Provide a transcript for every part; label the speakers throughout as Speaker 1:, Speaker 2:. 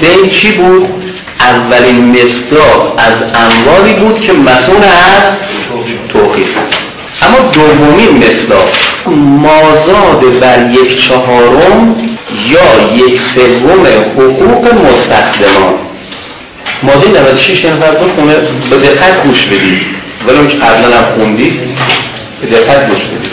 Speaker 1: زید چی بود؟ اولین مصداق از اموالی بود که مسئول از توقیف است. اما دومین مصداق مازاد بر 1/4 یا 1/3 حقوق مستخدمان. ماده 96 نفر بخونه، به دقت گوش بدید، ولی اون که قبلا هم خوندید به دقت گوش بدید.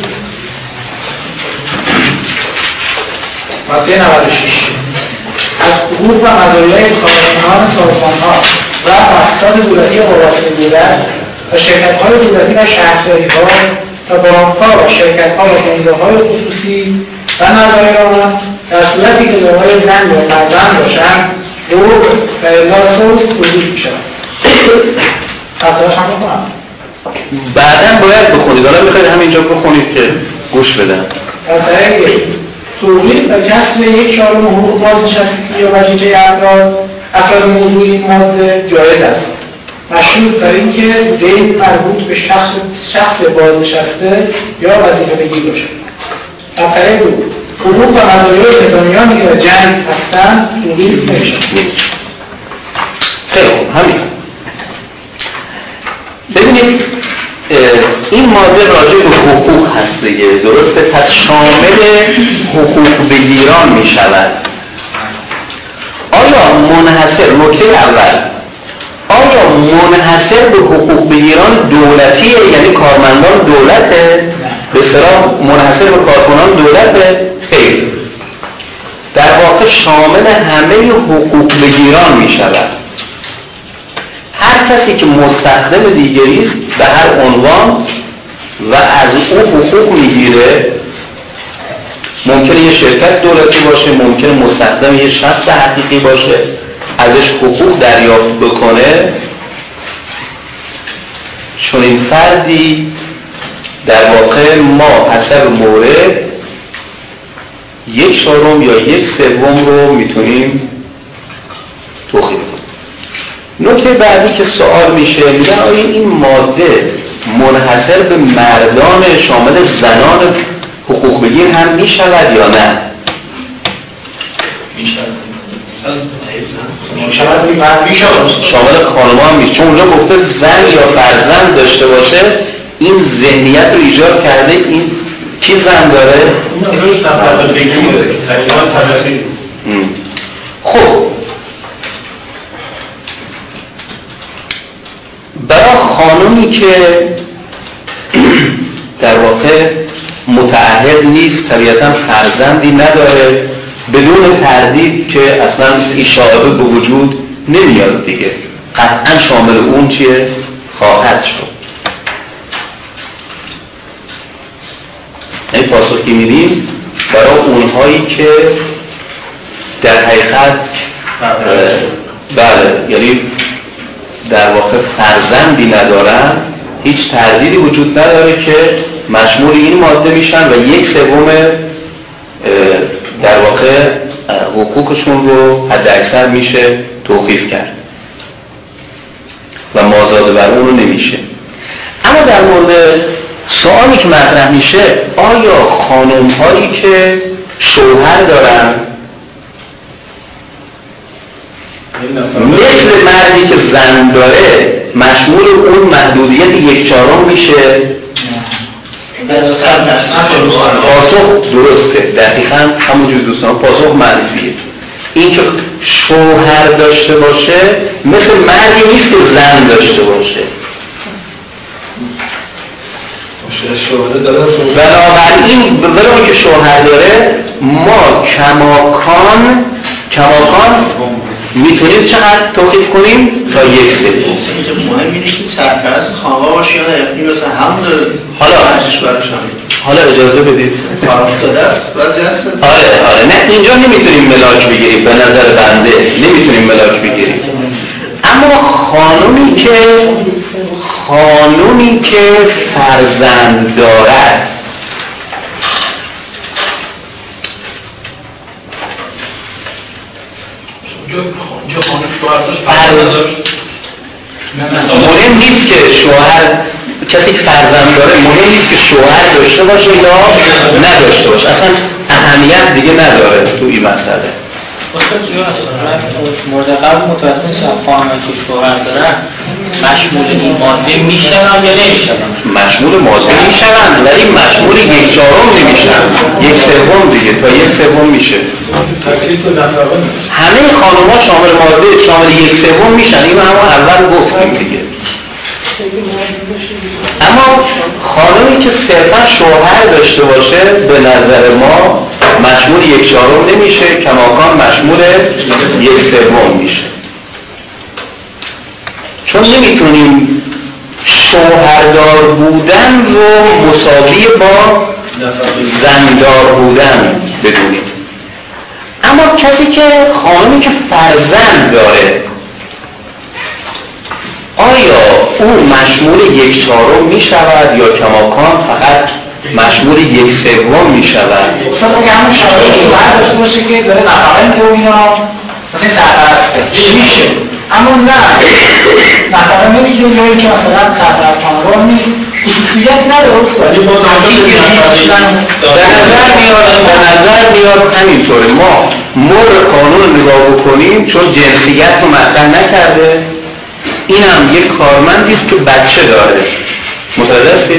Speaker 2: ماده 96 از حقوق و مزایای کارکنان سازمان‌ها و افراد دولتی وابسته دولت و شرکت‌های دولتی و شهرداری‌ها و بانک‌ها و شرکت‌ها و بنگاه‌های خصوصی و مزایای آنها در صورتی که دارای زن یا فرزند باشند ربع و الا ثلث توزیع می‌شود. پس‌اش هم بخونم.
Speaker 1: بعداً باید بخونید، حالا می‌خواید همینجا بخونید که گوش بدم.
Speaker 2: مثلا توقیف و کسب 1/4 حقوق بازنشستگی یا وظیفه افراد موضوع این ماده جایز است، مشروط بر اینکه دین مربوط به شخص بازنشسته یا وظیفه بگیر باشد. مسئله 2 حقوق و مزایای نظامیانی که جنگ هستند توقیف نمی‌شود.
Speaker 1: خیلی خوب، همین. ببینید این ماده راجع به حقوق هست دیگه، درسته؟ پس شامل حقوق بگیران می شود. آیا منحصر، نکته اول، آیا منحصر به حقوق بگیران دولتیه، یعنی کارمندان دولته؟ به اصطلاح منحصر به کارکنان دولته؟ خیر، در واقع شامل همه حقوق بگیران می شود. هر کسی که مستخدم دیگری است به هر عنوان و از او حقوق میگیره، ممکنه یه شرکت دولتی باشه، ممکنه مستخدم یه شخص حقیقی باشه، ازش حقوق دریافت بکنه، چون این فردی در واقع ما حسب مورد 1/4 یا 1/3 رو میتونیم توقیف کنیم. نکته بعدی که سوال میشه، میگن آیا این ماده منحصر به مردان شامل زنان حقوق بگیر هم میشود یا نه؟ شامل خانم هم میشه، چون اونجا گفته زن یا فرزند داشته باشه. این ذهنیت رو ایجاد کرده این کی زن داره؟ خب برای خانمی که در واقع متعهد نیست، طبیعتا فرزندی نداره، بدون تردید که اصلا این شائبه به وجود نمیاد دیگه، قطعا شامل اون چیه؟ خواهد شد. این پاسخی میدیم برای اونهایی که در حقیقت بله، یعنی در واقع فرزندی ندارن، هیچ تردیدی وجود نداره که مشمول این ماده میشن و 1/3 در واقع حقوقشون رو حد اکثر میشه توقیف کرد و مازاد بر اون رو نمیشه. اما در مورد سوالی که مطرح میشه، آیا خانم هایی که شوهر دارن مثل مردی که زن داره مشمول اون محدودیت 1/4 میشه؟ پاسخ درسته، دقیقاً همونجور دوستان، پاسخ منفیه. این که شوهر داشته باشه مثل مردی نیست که زن داشته باشه. بنابراین ولی که شوهر داره ما کماکان میتونیم چقدر توقیف کنیم؟ تا 1/3.
Speaker 3: مهم اینه که سرپرست خانقاه باشه یا نه، مثلا همون
Speaker 1: حالا اجازه بدید. آره نه اینجا نمیتونیم ملاک بگیریم، به نظر بنده نمیتونیم ملاک بگیریم. اما خانومی که فرزند دارد، مهم نیست که شوهر، کسی که فرزند داره مهم نیست که شوهر داشته باشه یا نداشته باشه، اصلا اهمیت دیگه نداره تو این مسئله.
Speaker 4: مورد قبل متوجه شدم خانم‌ها که شوهر دارن مشمول این ماده میشن یا نمیشن؟
Speaker 1: مشمول ماده میشن ولی مشمول 1/4 نمیشن، 1/3 دیگه، تا 1/3 میشه. همه خانم‌ها شامل ماده شامل 1/3 میشن، اینو همون اول گفتیم دیگه. اما خانمی که صرفا شوهر داشته باشه به نظر ما مشمول 1/4 نمیشه، کماکان مشمول 1/3 میشه. چون نمیتونیم شوهردار بودن رو مساوی با زندار بودن بدونیم. اما کسی که خانمی که فرزند داره آیا او مشمول 1/4 می شود یا کماکان فقط مشمول 1/3 می شود؟
Speaker 2: مثلا که همون شرایط شوهر داشته باشه که داره نفقه میده و اینا مثلا سرپرسته میشه، اما نه نفقه نمیده یا اینکه مثلا سرپرست خانوار نیست، خصوصیت نداره. ولی با
Speaker 1: به نظر میاد همینطوره. ما مر قانون نگاه بکنیم چون جنسیت رو مطرح نکرده، این هم یک کارمندی است که بچه داره، متوجه هستید؟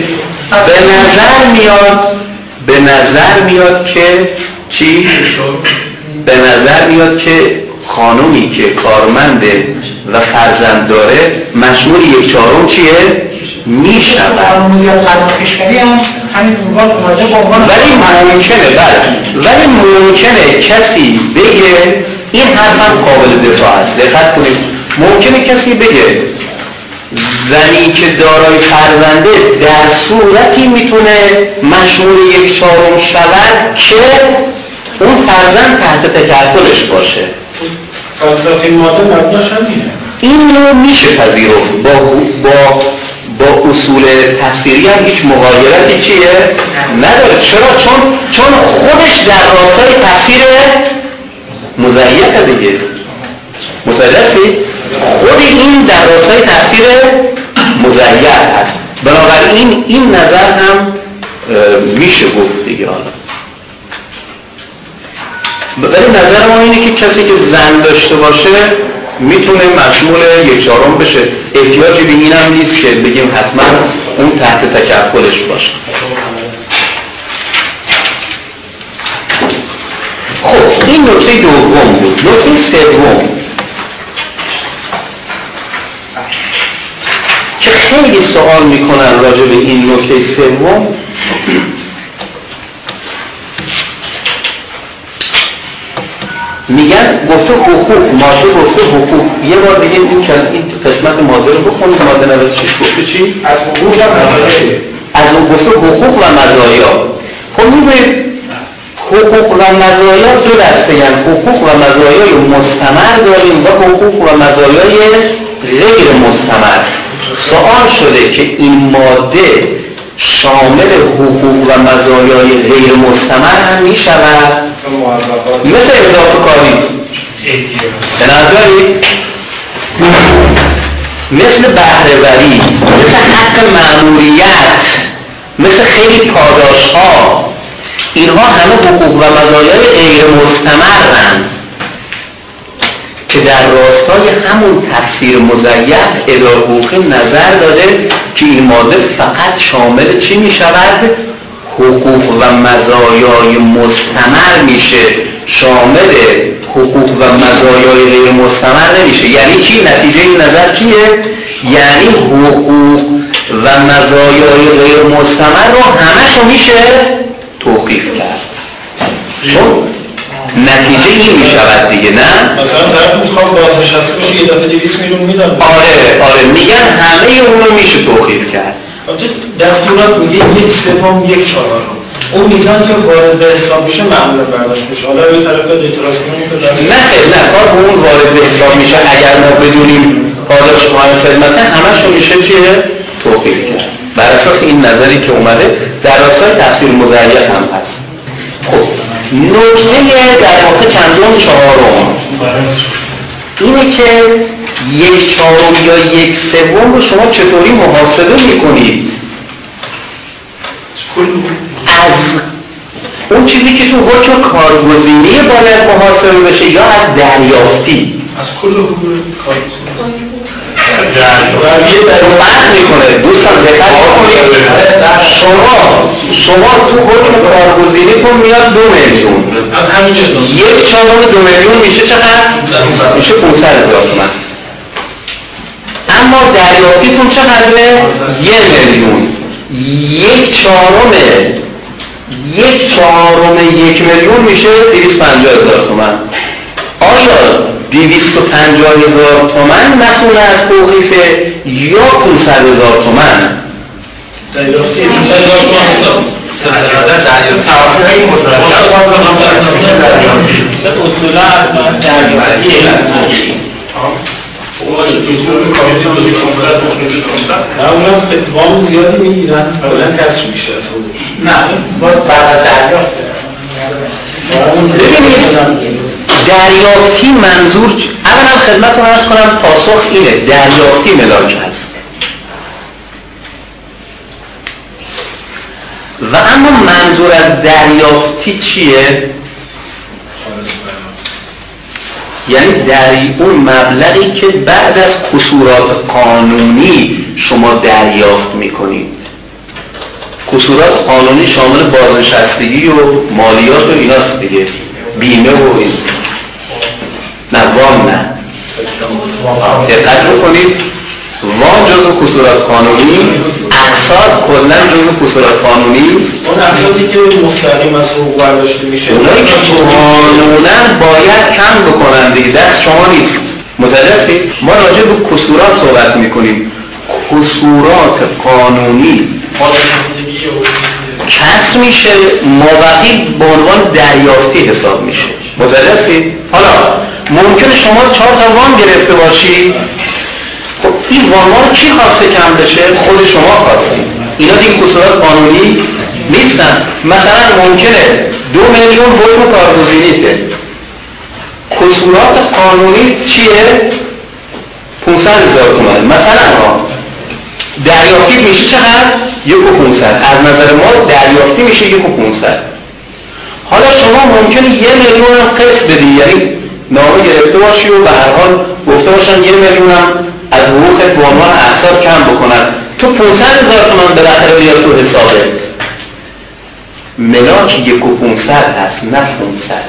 Speaker 1: به نظر میاد که چی؟ به نظر میاد که خانومی که کارمنده و فرزند داره مشمول 1/4 چیه؟ میشود. ولی ممکنه کسی بگه، این حرف هم قابل دفاع است، دقت کنید، ممکنه کسی بگه زنی که دارای فرزنده در صورتی میتونه مشمول 1/4 شود که اون فرزند تحت تکفلش باشه.
Speaker 2: فلسفه ماده مبناش همینه.
Speaker 1: این رو میشه پذیرفت با اصول تفسیری هم هیچ مغایرتی چیه؟ نداره. چرا؟ چون خودش در راستای تفسیر مزیفه دیگه. متوجه هستید؟ خود این در راستای تفسیر مزیف هست. بنابراین این نظر هم میشه گفت دیگه. ولی نظر ما اینه که کسی که زن داشته باشه میتونه مشمول 1/4 بشه. احتیاجی به این هم نیست که بگیم حتما اون تحت تکفلش باشه. خب این نکته دوم بود. نکته سوم که خیلی سوال میکنن راجع به این نکته سوم، میگن گفته حقوق، ماده گفته حقوق. یه بار دیگه این قسمت ماده رو بخونید. ماده 96 گفته چی؟
Speaker 2: از حقوق و مزایا.
Speaker 1: از اون گفته حقوق و مزایا. خب می‌بینید حقوق و مزایا دو دسته، یعنی حقوق و مزایای مستمر داریم و حقوق و مزایای غیر مستمر. سوال شده که این ماده شامل حقوق و مزایای غیر مستمر هم می‌شود؟ مثل اضافه کاری به نظری، مثل بهره‌وری، مثل حق مأموریت، مثل خیلی پاداش ها، اینها همه حقوق و مزایای غیر مستمرند که در راستای همون تفسیر مزیف اداره حقوقی نظر داده که این ماده فقط شامل چی می شود؟ حقوق و مزایای مستمر میشه، شامل حقوق و مزایای غیر مستمر نمیشه. یعنی چی؟ نتیجه این نظر چیه؟ یعنی حقوق و مزایای غیر مستمر رو همشو میشه توقیف کرد. چون نتیجه این میشود دیگه، نه؟
Speaker 2: مثلا طرف میخوام بازنشسته بشه یه دفعه 200 میلیون میدن.
Speaker 1: آره میگن همه اون رو میشه توقیف کرد.
Speaker 2: دستورات میگه 1/3 اون میزان که وارد به حساب میشه معمولا برداشت میشه. حالا یه طرف بیاد اعتراض کنه که
Speaker 1: نه کار به اون وارد به حساب میشه. اگر ما بدونیم پاداش قائم خدمت همشون میشه چیه؟ توقیف کرد. بر اساس این نظری که اومده در راستای تفسیر مزیف هم هست. خب نکته در واقع چندم چهارم اینه که 1/4 یا 1/3 رو شما چطوری محاسبه میکنید؟ از اون چیزی که تو حکم کارگزینی باید محاسبه بشه یا از دریافتی؟
Speaker 2: از کل حقوق کارگزینی.
Speaker 1: فرق میکنه دوستان، دقت کنید. شما تو حکم کارگزینیتون میاد 2 میلیون،
Speaker 2: از همین
Speaker 1: 1/4 2 میلیون میشه چقدر؟ میشه 500,000 تومان. اما دریافتیتون چقدره؟ 1 میلیون. 1/4 1 میلیون میشه 250,000 تومان. آیا 250,000 تومان مسئول از توقیفه یا 500,000 تومان؟
Speaker 2: دریافتی اونم وام زیادی میگیرن اولا کسر میشه نه باید بعد از دریافت.
Speaker 1: ببینید دریافتی منظور اولا خدمتتون عرض کنم پاسخ اینه، دریافتی ملاک هست و اما منظور از دریافتی چیه؟ یعنی اون مبلغی که بعد از کسورات قانونی شما دریافت میکنید. کسورات قانونی شامل بازنشستگی و مالیات و ایناست دیگه، بیمه و این. نه وام نه، دقت بکنید، وام جزو کسورات قانونی، اقساط کلا جزو کسورات قانونی.
Speaker 2: اون اقساطی که مستقیم از حقوق برداشته میشه
Speaker 1: اونایی که قانونا باید کم بکنن دیگه، دست شما نیست. متوجه هستید؟ ما راجع به کسورات صحبت میکنیم. کسورات قانونی کسر میشه، مابقی به عنوان دریافتی حساب میشه. متوجه هستید؟ حالا ممکنه شما 4 تا وام گرفته باشی، خب این وام ها رو کی خواسته کم بشه؟ خود شما خواستید. اینا دیگه کسورات قانونی نیستن. مثلا ممکنه 2 میلیون حکم کارگزینیته، کسورات قانونی چیه؟ 500,000 تومان مثلا. دریافتی میشه چقدر؟ 1,500. از نظر ما دریافتی میشه 1,500. حالا شما ممکنه 1 میلیون هم قسط بدی، یعنی نامه گرفته باشی و به هر حال گفته باشن 1 میلیون هم از حقوقت به عنوان اقساط کم بکنن، تو 500,000 تومان بالاخره بیاد تو حسابت. ملاک 1,500 هست نه 500.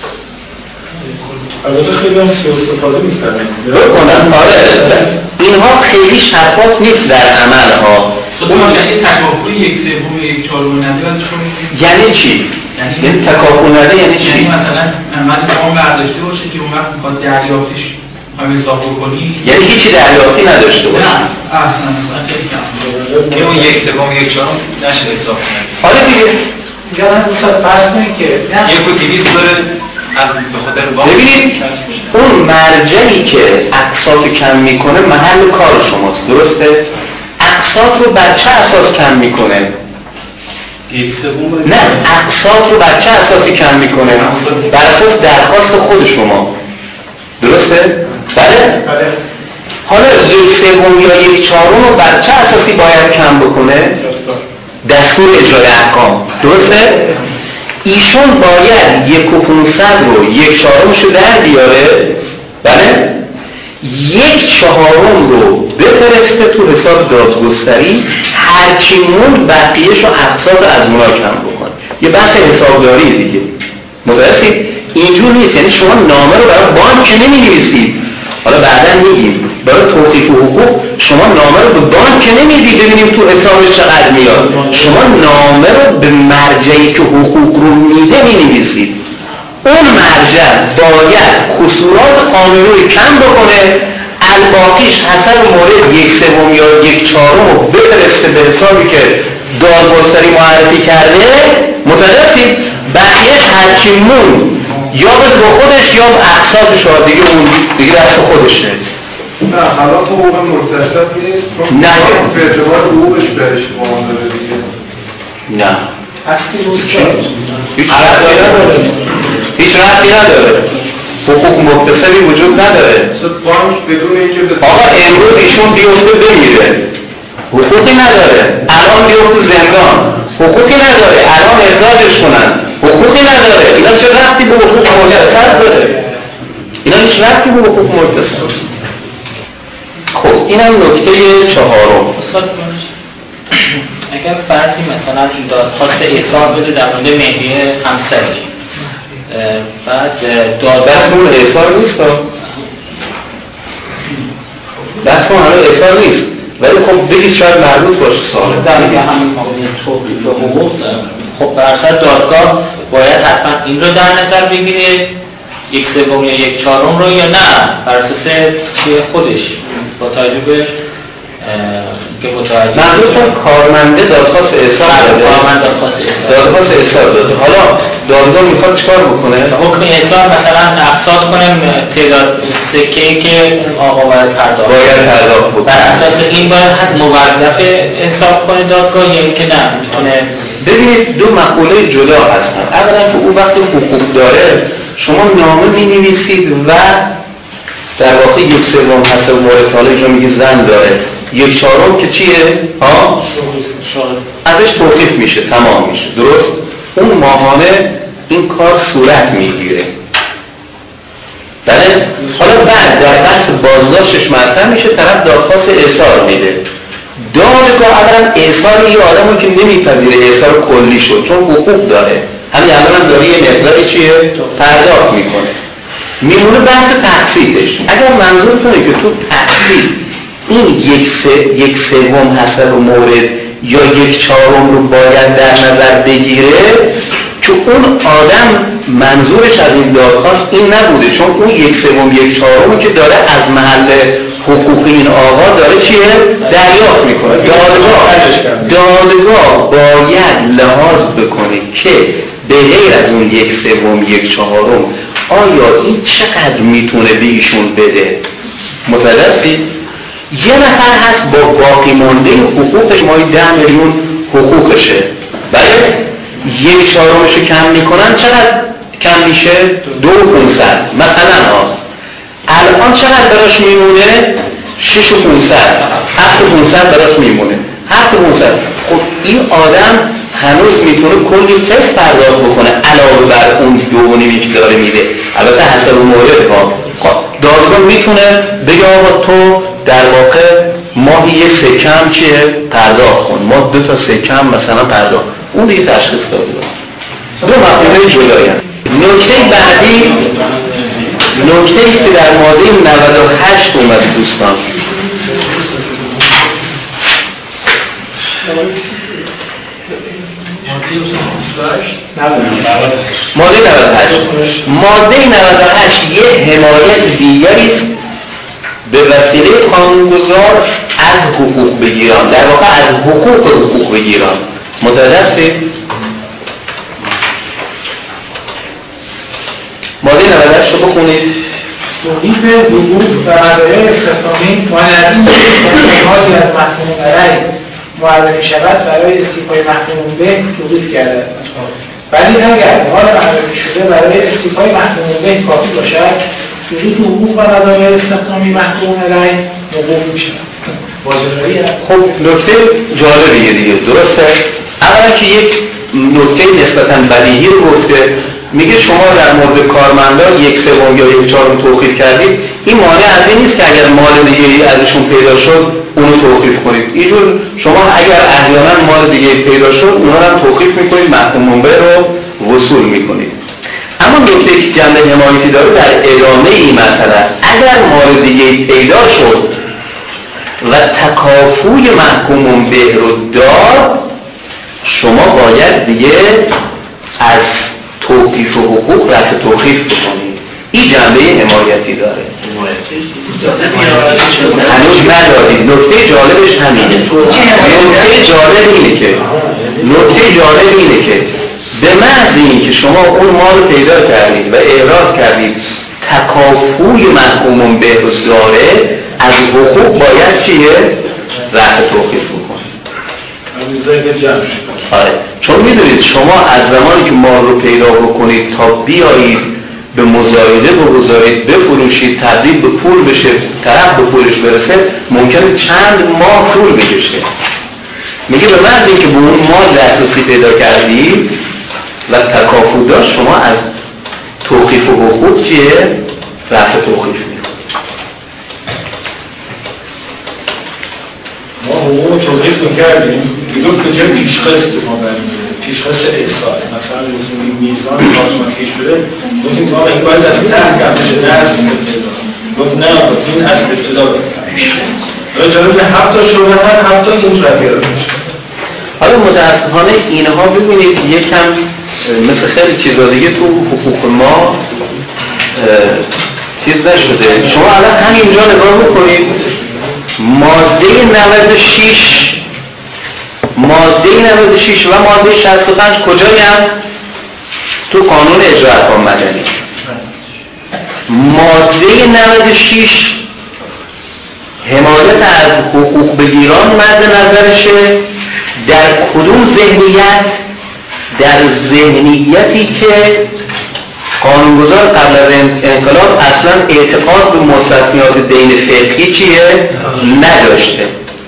Speaker 2: البته خیلی هم سوء استفاده میکنن
Speaker 1: بکنن. آره اینها خیلی شفاف نیست در عمل ها.
Speaker 5: اون یعنی تکافل 1/3 نده
Speaker 1: یعنی چی؟ یعنی تکافل نده یعنی چی؟
Speaker 5: یعنی مثلا من وام برداشته باشه که اون وقت میخواد دریافتیش هم حساب بکنی،
Speaker 1: یعنی هیچی دریافتی نداشته باشه.
Speaker 5: نه اصلا خیلی کم که اون 1/3 نشه حساب کنه.
Speaker 1: حالا دیگه
Speaker 2: یادم میاد فرض کنید که
Speaker 5: 1,200 داره از به خاطر وام.
Speaker 1: ببینید اون مرجعی که اقساط کم میکنه محل کار شماست، درسته؟ اقساط رو بر چه اساس کم میکنه؟ نه، اقساط رو بر چه اساسی کم میکنه؟ بر اساس درخواست خود شما، درسته؟ بله؟ حالا 1/3 یا 1/4 رو بر چه اساسی باید کم بکنه؟ دستور اجرای احکام، درسته؟ ایشون باید 1,500 رو 1/4 رو در بیاره، بله؟ 1/4 رو بفرسته تو حساب دادگستری، هرچی مون بقیه‌شو اقساط از اونا کم بکنه. یه بحث حسابداری دیگه. متوجهید؟ اینجور نیست. یعنی شما نامه رو برای بانک که نمی‌نویسید. حالا بعداً میگیم برای توقیف حقوق شما نامه رو به بانک که نمیدید ببینیم تو حسابش چقدر میاد. شما نامه رو به مرجعی که حقوق رو میده می‌نویسید. اون مرجع باید کسورات قانونی رو کم بکنه، الباقیش حسب مورد 1/3 یا 1/4 رو بفرسته به حسابی که دادگستری معرفی کرده. متوجهید؟ بقیه‌اش هرچی مون یا به خودش یا به اقساطش ها دیگه، اون دیگه دست خودشه.
Speaker 6: نه حالا حقوق مرتسب نیست،
Speaker 1: نه
Speaker 6: به اعتبار حقوقش برش باند داره دیگه.
Speaker 1: نه هیچ ربطی نداره. حقوق مکتسبی وجود نداره.
Speaker 6: بانک بدون اینکه
Speaker 1: آقا امروز ایشون بیفته بمیره حقوقی نداره، الان بیفته زندان حقوقی نداره، الان اخراجش کنن حقوقی نداره. اینا چه ربطی به حقوق متصل داره؟ اینا هیچ ربطی به حقوق متصل. خب اینم نکته چهارم.
Speaker 4: اگر فردی مثلا این دادخواست احضار بده در مورد مهریه همسری، بعد
Speaker 1: بحثمون احضار نیست بحثمون همه احضار نیست، ولی خب بگید شاید مربوط باشه ساله
Speaker 4: در همین مورد توقیف حقوق. خب برسر دادگاه باید حتما این رو در نظر بگیره، 1/3 یا 1/4 رو، یا نه بر اساس خودش با توجه به که متوجه
Speaker 1: منظورتون کارمنده دادخواست احضار داده؟
Speaker 4: کارمند دادخواست
Speaker 1: احضار داده. حالا دادگاه میخواد چیکار بکنه؟
Speaker 4: حکم احضار مثلا افزاد کنه تعداد سکه‌ای که آقا باید پرداخت
Speaker 1: بکنه.
Speaker 4: بر اساس این باید حد موظف حساب کنه دادگاه، یا اینکه نه میتونه.
Speaker 1: ببینید دو مقوله جدا هستن. اولا که او وقتی حقوق داره شما نامه می‌نویسید و در واقع 1/3 حسب مورد حالا اینجا میگه زن داره، 1/4 که چیه؟ ازش توقیف میشه، تمام میشه، درست؟ اون ماهانه این کار صورت میگیره. بله؟ حالا بعد در بحث بازداشتش مطرح میشه، طرف دادخواست احضار میده. دادگاه اولا احضار یه آدمو که نمیپذیره احضار کلی شد چون حقوق داره، همین الان هم داره یه مقداری چیه؟ پرداخت میکنه. میمونه بحث تقسیمش. اگر منظورتونه که تو تقسیم این 1/3 حسب مورد یا 1/4 رو باید در نظر بگیره که اون آدم منظورش از این دادخواست این نبوده، چون اون 1/3 1/4 که داره از محل حقوق این آقا داره چیه؟ دریافت میکنه. دادگاه باید لحاظ بکنه که به غیر از اون 1/3 1/4 آیا این چقدر میتونه به ایشون بده؟ متوجهی؟ یه نفر هست با باقی مانده حقوقش مایی 10 میلیون حقوقشه، بله 1/4 کم میکنن، چقدر کم میشه؟ 2,500 مثلا الان چقدر براش میمونه؟ 6,500 7,500 براش میمونه 7,500. خب این آدم هنوز میتونه کلی قسط پرداخت بکنه علاوه بر اون 2.5 که داره میده، البته حسب مورد ها. دادگاه میتونه بگه آقا تو در واقع ماهی 3 کم چیه پرداخت کن، ما 2 3 کم مثلا پرداخت، اون دیگه تشخیص داده. دو مقوله جدایی هست. نکته بعدی نکته ایست که در ماده 98 اومد دوستان، ماده 98 یه حمایت دیگری است به وسیله قانونگذار از حقوق بگیران، در واقع از حقوق بگیران. متوجه هستید؟ ماده 98 رو بخونید.
Speaker 2: توقیف حقوق و مدارای استخدامی مانند حالی از محکوم علیه معرفی شود برای استیفای محکوم به توقیف کرده، ولی اگر حال معرفی شده برای استیفای محکوم به کافی باشد توقیف حقوق و مدارای استخدامی محکوم علیه موقوف میشود.
Speaker 1: خب نکته جالبیه دیگه، درسته؟ اولا که یک نکته نسبتاً بدیهی رو گفته، میگه شما در مورد کارمندان 1/3 یا 1/4 توقیف کردید، این مانع از این نیست که اگر مال دیگه ازشون پیدا شد اونو توقیف کنید. اینجور شما اگر احیانا مال دیگه پیدا شد اونها هم توقیف میکنید، محکوم منبع رو وصول میکنید. اما نکته که جنبه حمایتی داره در ادامه این مسئله است. اگر مال دیگه پیدا شد و تکافوی محکوم منبع رو داد، شما باید دیگه از توقیف حقوق رفع توقیف بکنید. این جنبه حمایتی داره. هنوز ندادید. نکته جالبش همینه. نکته جالب اینه که به محض این که شما اون مال رو پیدا کردید و اعراض کردید تکافوی محکوم به داره، از حقوق باید چیه؟ رفع توقیف بکنید. آره. چون میدونید شما از زمانی که مال رو پیدا بکنید تا بیایید به مزایده بگذارید، بفروشید، تبدیل به پول بشه، طرف به پولش برسه، ممکنه چند ماه طول بکشه. میگه به محض اینکه به اون مال دسترسی پیدا کردید و تکافل داشت، شما از توقیف و حقوق چیه؟ رفع توقیف میکنید.
Speaker 7: ما حقوق توقیف میکردیم، میگفت به جای پیشخست ما بریم، پیشخست احسان مثلا این میزان کارشمندگیش بده، گفتیم ما این باید از ته کم بشه، نه از ابتدا. گفت نه این از ابتدا باید کم بشه. جالب هفت تا شبهن هفت تا این رویه رو میشه.
Speaker 1: حالا متاسفانه اینها ببینید یکم مثل خیلی چیزا دیگه تو حقوق ما چیز نشده. شما الان همینجا نگاه بکنید، ماده 96 و ماده 65 کجایی هم؟ تو قانون اجرا احکام مدنی. ماده 96 حمایت از حقوق بگیران مد نظرشه در کدوم ذهنیت؟ در ذهنیتی که قانونگذار قبل از انقلاب اصلا اعتقاد به مستثنیات دین فقهی چیه؟ نداشته.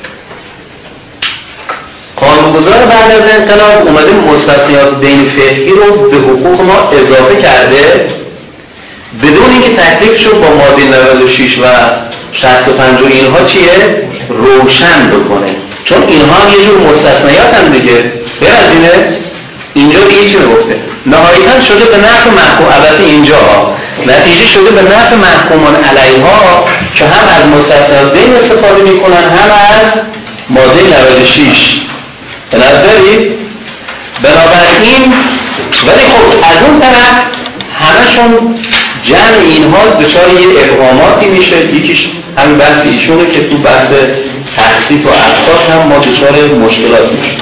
Speaker 1: قانونگذار بعد از انقلاب اومده مستثنیات دین فقهی رو به حقوق ما اضافه کرده بدون اینکه تکلیفش رو با ماده 96 و 65 و اینها چیه؟ روشن بکنه. چون اینها هم یه جور مستثنیات هم دیگه. به از اینه اینجا دیگه چی میگفته؟ نهایتاً شده به نفع محکوم، البته اینجا نتیجه شده به نفع محکومان علیها که هم از مستثنیات دین استفاده میکنن هم از ماده 96. به نظر دارید؟ بنابراین ولی خب از اون طرف همشون جمع اینها دچار یه ابهاماتی میشه. یکیش همین بحث ایشونه که تو بحث تخصیص و اقساط هم ما دچار مشکلات میشه.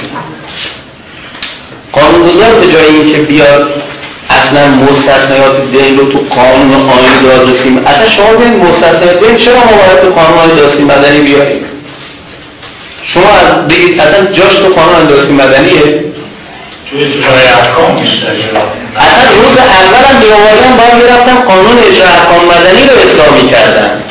Speaker 1: قانونگذار به جای اینکه بیاد اصلا مستثنیات دین رو تو قانون آیین دادرسی، اصلا شما ببینید مستثنیات دین چرا ما باید تو قانون آیین دادرسی مدنی بیاریم؟ شما بگید اصلا جاش تو قانون دادرسی مدنیه؟
Speaker 7: توی اجرای احکام بیشتر.
Speaker 1: اصلا روز اول هم بیاوردن باید میرفتن قانون اجرای احکام مدنی رو اصلاح میکردن.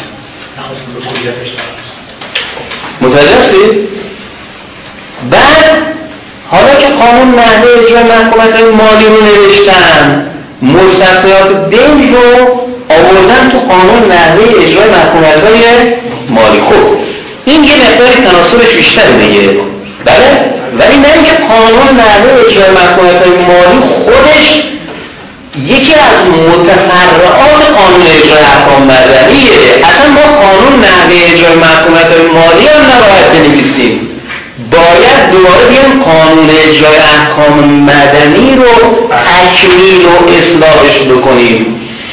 Speaker 1: متوجه هستید؟ بعد حالا که قانون نحوه اجرای محکومیت‌های مالی رو نوشتن، مستثنیات دین رو آوردن تو قانون نحوه اجرای محکومیت‌های مالی. خب این یه مقداری تناسبش بیشتره دیگه، بله؟ ولی نه اینکه قانون نحوه اجرای محکومیت‌های مالی خودش یکی از متفرعات قانون اجرای احکام مدنیه. اصلا ما قانون نحوه اجرای محکومیت‌های مالی هم نباید بنویسیم، باید دوباره بیایم قانون اجرای احکام مدنی رو تکمیل و اصلاحش بکنیم.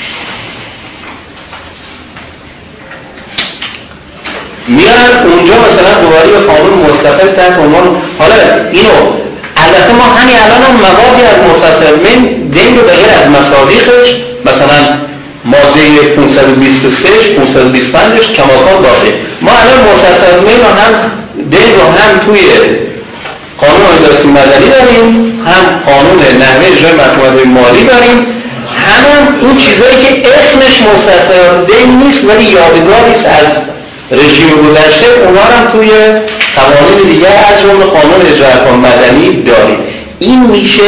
Speaker 1: میان اونجا مثلا دوباره به قانون مستقل تحت عنوان، حالا اینو البته ما همین الان هم موادی از مستثنیات دین رو به غیر از مصادیقش مثلا ماده 526 525 کماکان داره. ما الان مستثنیات رو هم دین رو هم توی قانون آیین دادرسی مدنی داریم، هم قانون نحوه اجرای محکومیت‌های مالی داریم، هم اون چیزایی که اسمش مستثنیات دین نیست ولی یادگاری است از رژیم گذشته، اونا هم توی قوانین دیگر از جمله قانون اجرای احکام مدنی داریم. این میشه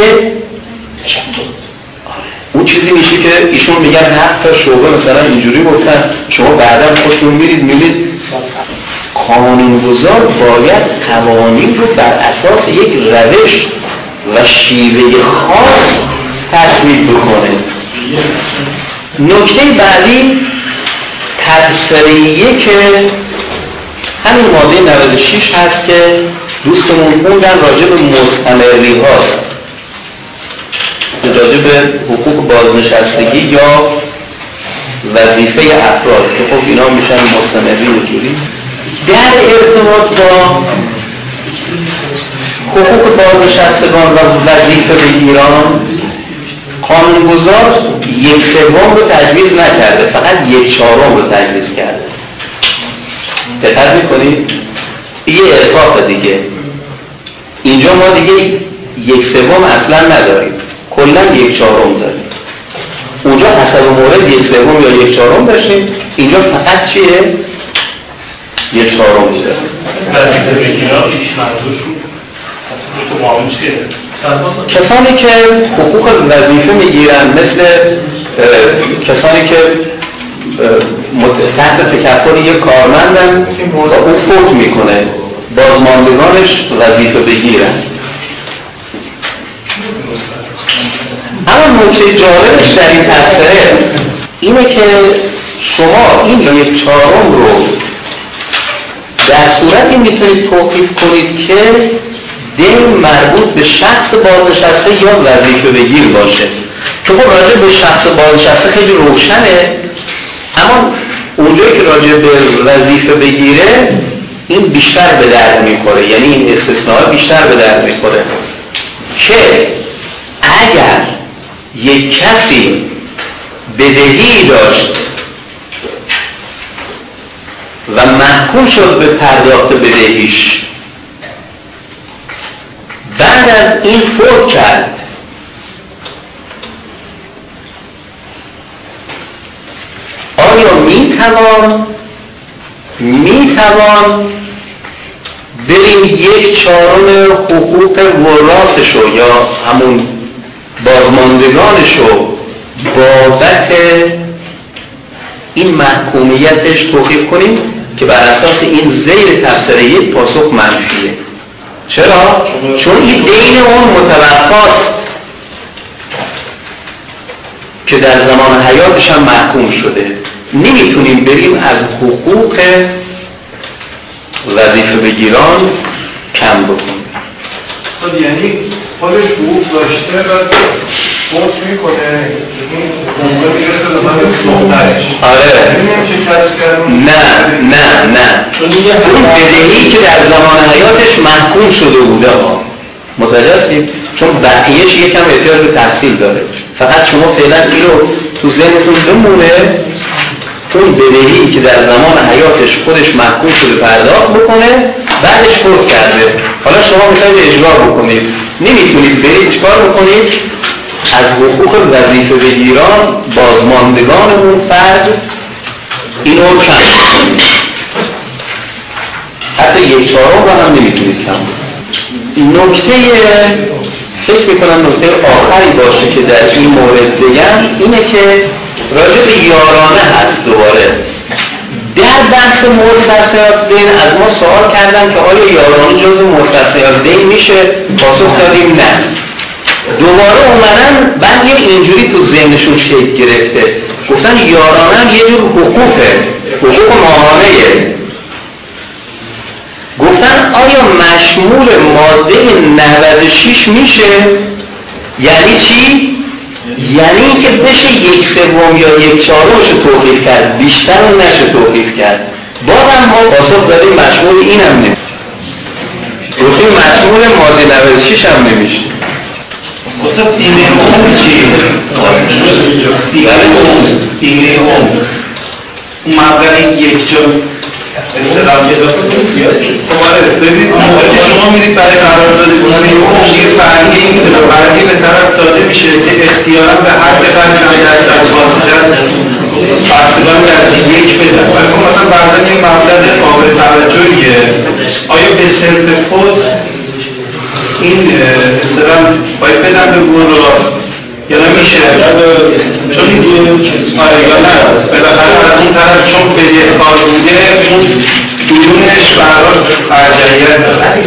Speaker 1: اون چیزی میشه که ایشون میگن 7 تا شعبه مثلا اینجوری گفتن، شما بعدا خودتون میرید قانونگذار باید قوانین رو بر اساس یک روش و شیوه خاص تصویب بکنه. نکته بعدی تفسیریه که همین ماده 96 هست که دوستمون خوندن راجع به مستمری هاست، راجع به حقوق بازنشستگی یا وظیفه افراد که خب اینا میشن مستمری وجودی. در ارتباط با حقوق بازنشستگان و وظیفه بگیران قانونگذار 1/3 رو تجویز نکرده، فقط 1/4 رو تجویز کرده. دقت میکنید؟ یه ارتاق دیگه. اینجا ما دیگه 1/3 اصلا نداریم، کلا 1/4 داریم. اونجا حسب مورد 1/3 یا 1/4 داشتیم، اینجا فقط چیه؟ 1/4 میده.
Speaker 7: وظیفه بگیران پیش منظور شد. اصلا تو معامل چیه؟
Speaker 1: کسانی که حقوق وظیفه میگیرن مثل کسانی که تحت تکفل یک کارمندن و او فوت میکنه، بازماندگانش وظیفه بگیرن. اما نکته جالبش در این تفسیر اینه که شما این 1/4 رو در صورتی میتونید توقیف کنید که دین مربوط به شخص بازنشسته یا وظیفه بگیر باشه، چون خب راجع به شخص بازنشسته خیلی روشنه، اما اونجایی که راجع به وظیفه بگیره این بیشتر به درد میخوره، یعنی این استثناء بیشتر به درد میخوره که اگر یک کسی بدهی داشت و محکوم شد به پرداخت بدهیش، بعد از این فوت کرد، آیا میتوان بریم 1/4 حقوق ورثشو یا همون بازماندگانشو بابت این محکومیتش توقیف کنیم که بر اساس این زیر تفسیر یک پاسخ منفیه؟ چرا؟ چون این دین اون متوفاست که در زمان حیاتش هم محکوم شده، نمیتونیم بریم از حقوق وظیفه بگیران کم بکنیم.
Speaker 6: یعنی خودش حقوق داشته و فوت میکنه، این حقوقه میرسه به دخترش.
Speaker 1: آره. نه اون بدهی که در زمان حیاتش محکوم شده بوده متوجه هستید؟ چون بقیهش یکم احتیاج به تحصیل داره، فقط شما فعلا این رو تو ذهنتون بمونه، اون بدهی که در زمان حیاتش خودش محکوم شده پرداخت بکنه، بعدش فوت کرده، حالا شما میخواید اجرا بکنید، نمیتونید برید چیکار بکنید؟ از حقوق وظیفه بگیران بازماندگان اون فرد اینو کم بکنید، حتی 1/4 رو هم نمیتونید کم بکنید. نکته فکر میکنم نکته آخری باشه که در این مورد بگم اینه که راجع به یارانه هست. دوباره در بحث مستثنیات دین از ما سوال کردن که آیا یارانه جزء مستثنیات دین میشه؟ پاسخ دادیم نه. دوباره اومدن بعد اینجوری تو ذهنشون شکل گرفته، گفتن یارانه یه جور حقوقه، حقوق ماهانه. گفتن آیا مشمول ماده 96 میشه؟ یعنی چی؟ یعنی که بشه 1/3 یا 1/4 توقیف کرد، بیشتر اون نشه توقیف کرد. بازم ما پاسخ دادیم مشمول این هم نمیشه، گفتیم مشمول ماده 96 هم نمیشه.
Speaker 3: اصلا دیمه اون چیه؟ دیمه اون اون مبلغ 1 جا استرام که داره ببینید موقعی شما میرید برای قرارداد یه فرقی میده، فرقی به طرف داده میشه که اختیارا به هر قدر در واسطه بستگان در 1 بدن، ولی مثلا بعضا یه مبلغ قابل توجهیه، آیا به صرف خود این استرام باید بدن به راست یا نمیشه؟ چون این یا نه بالاخره از اون طرف چون بدهکار بوده اون بیرونش برای ارجحیت داره.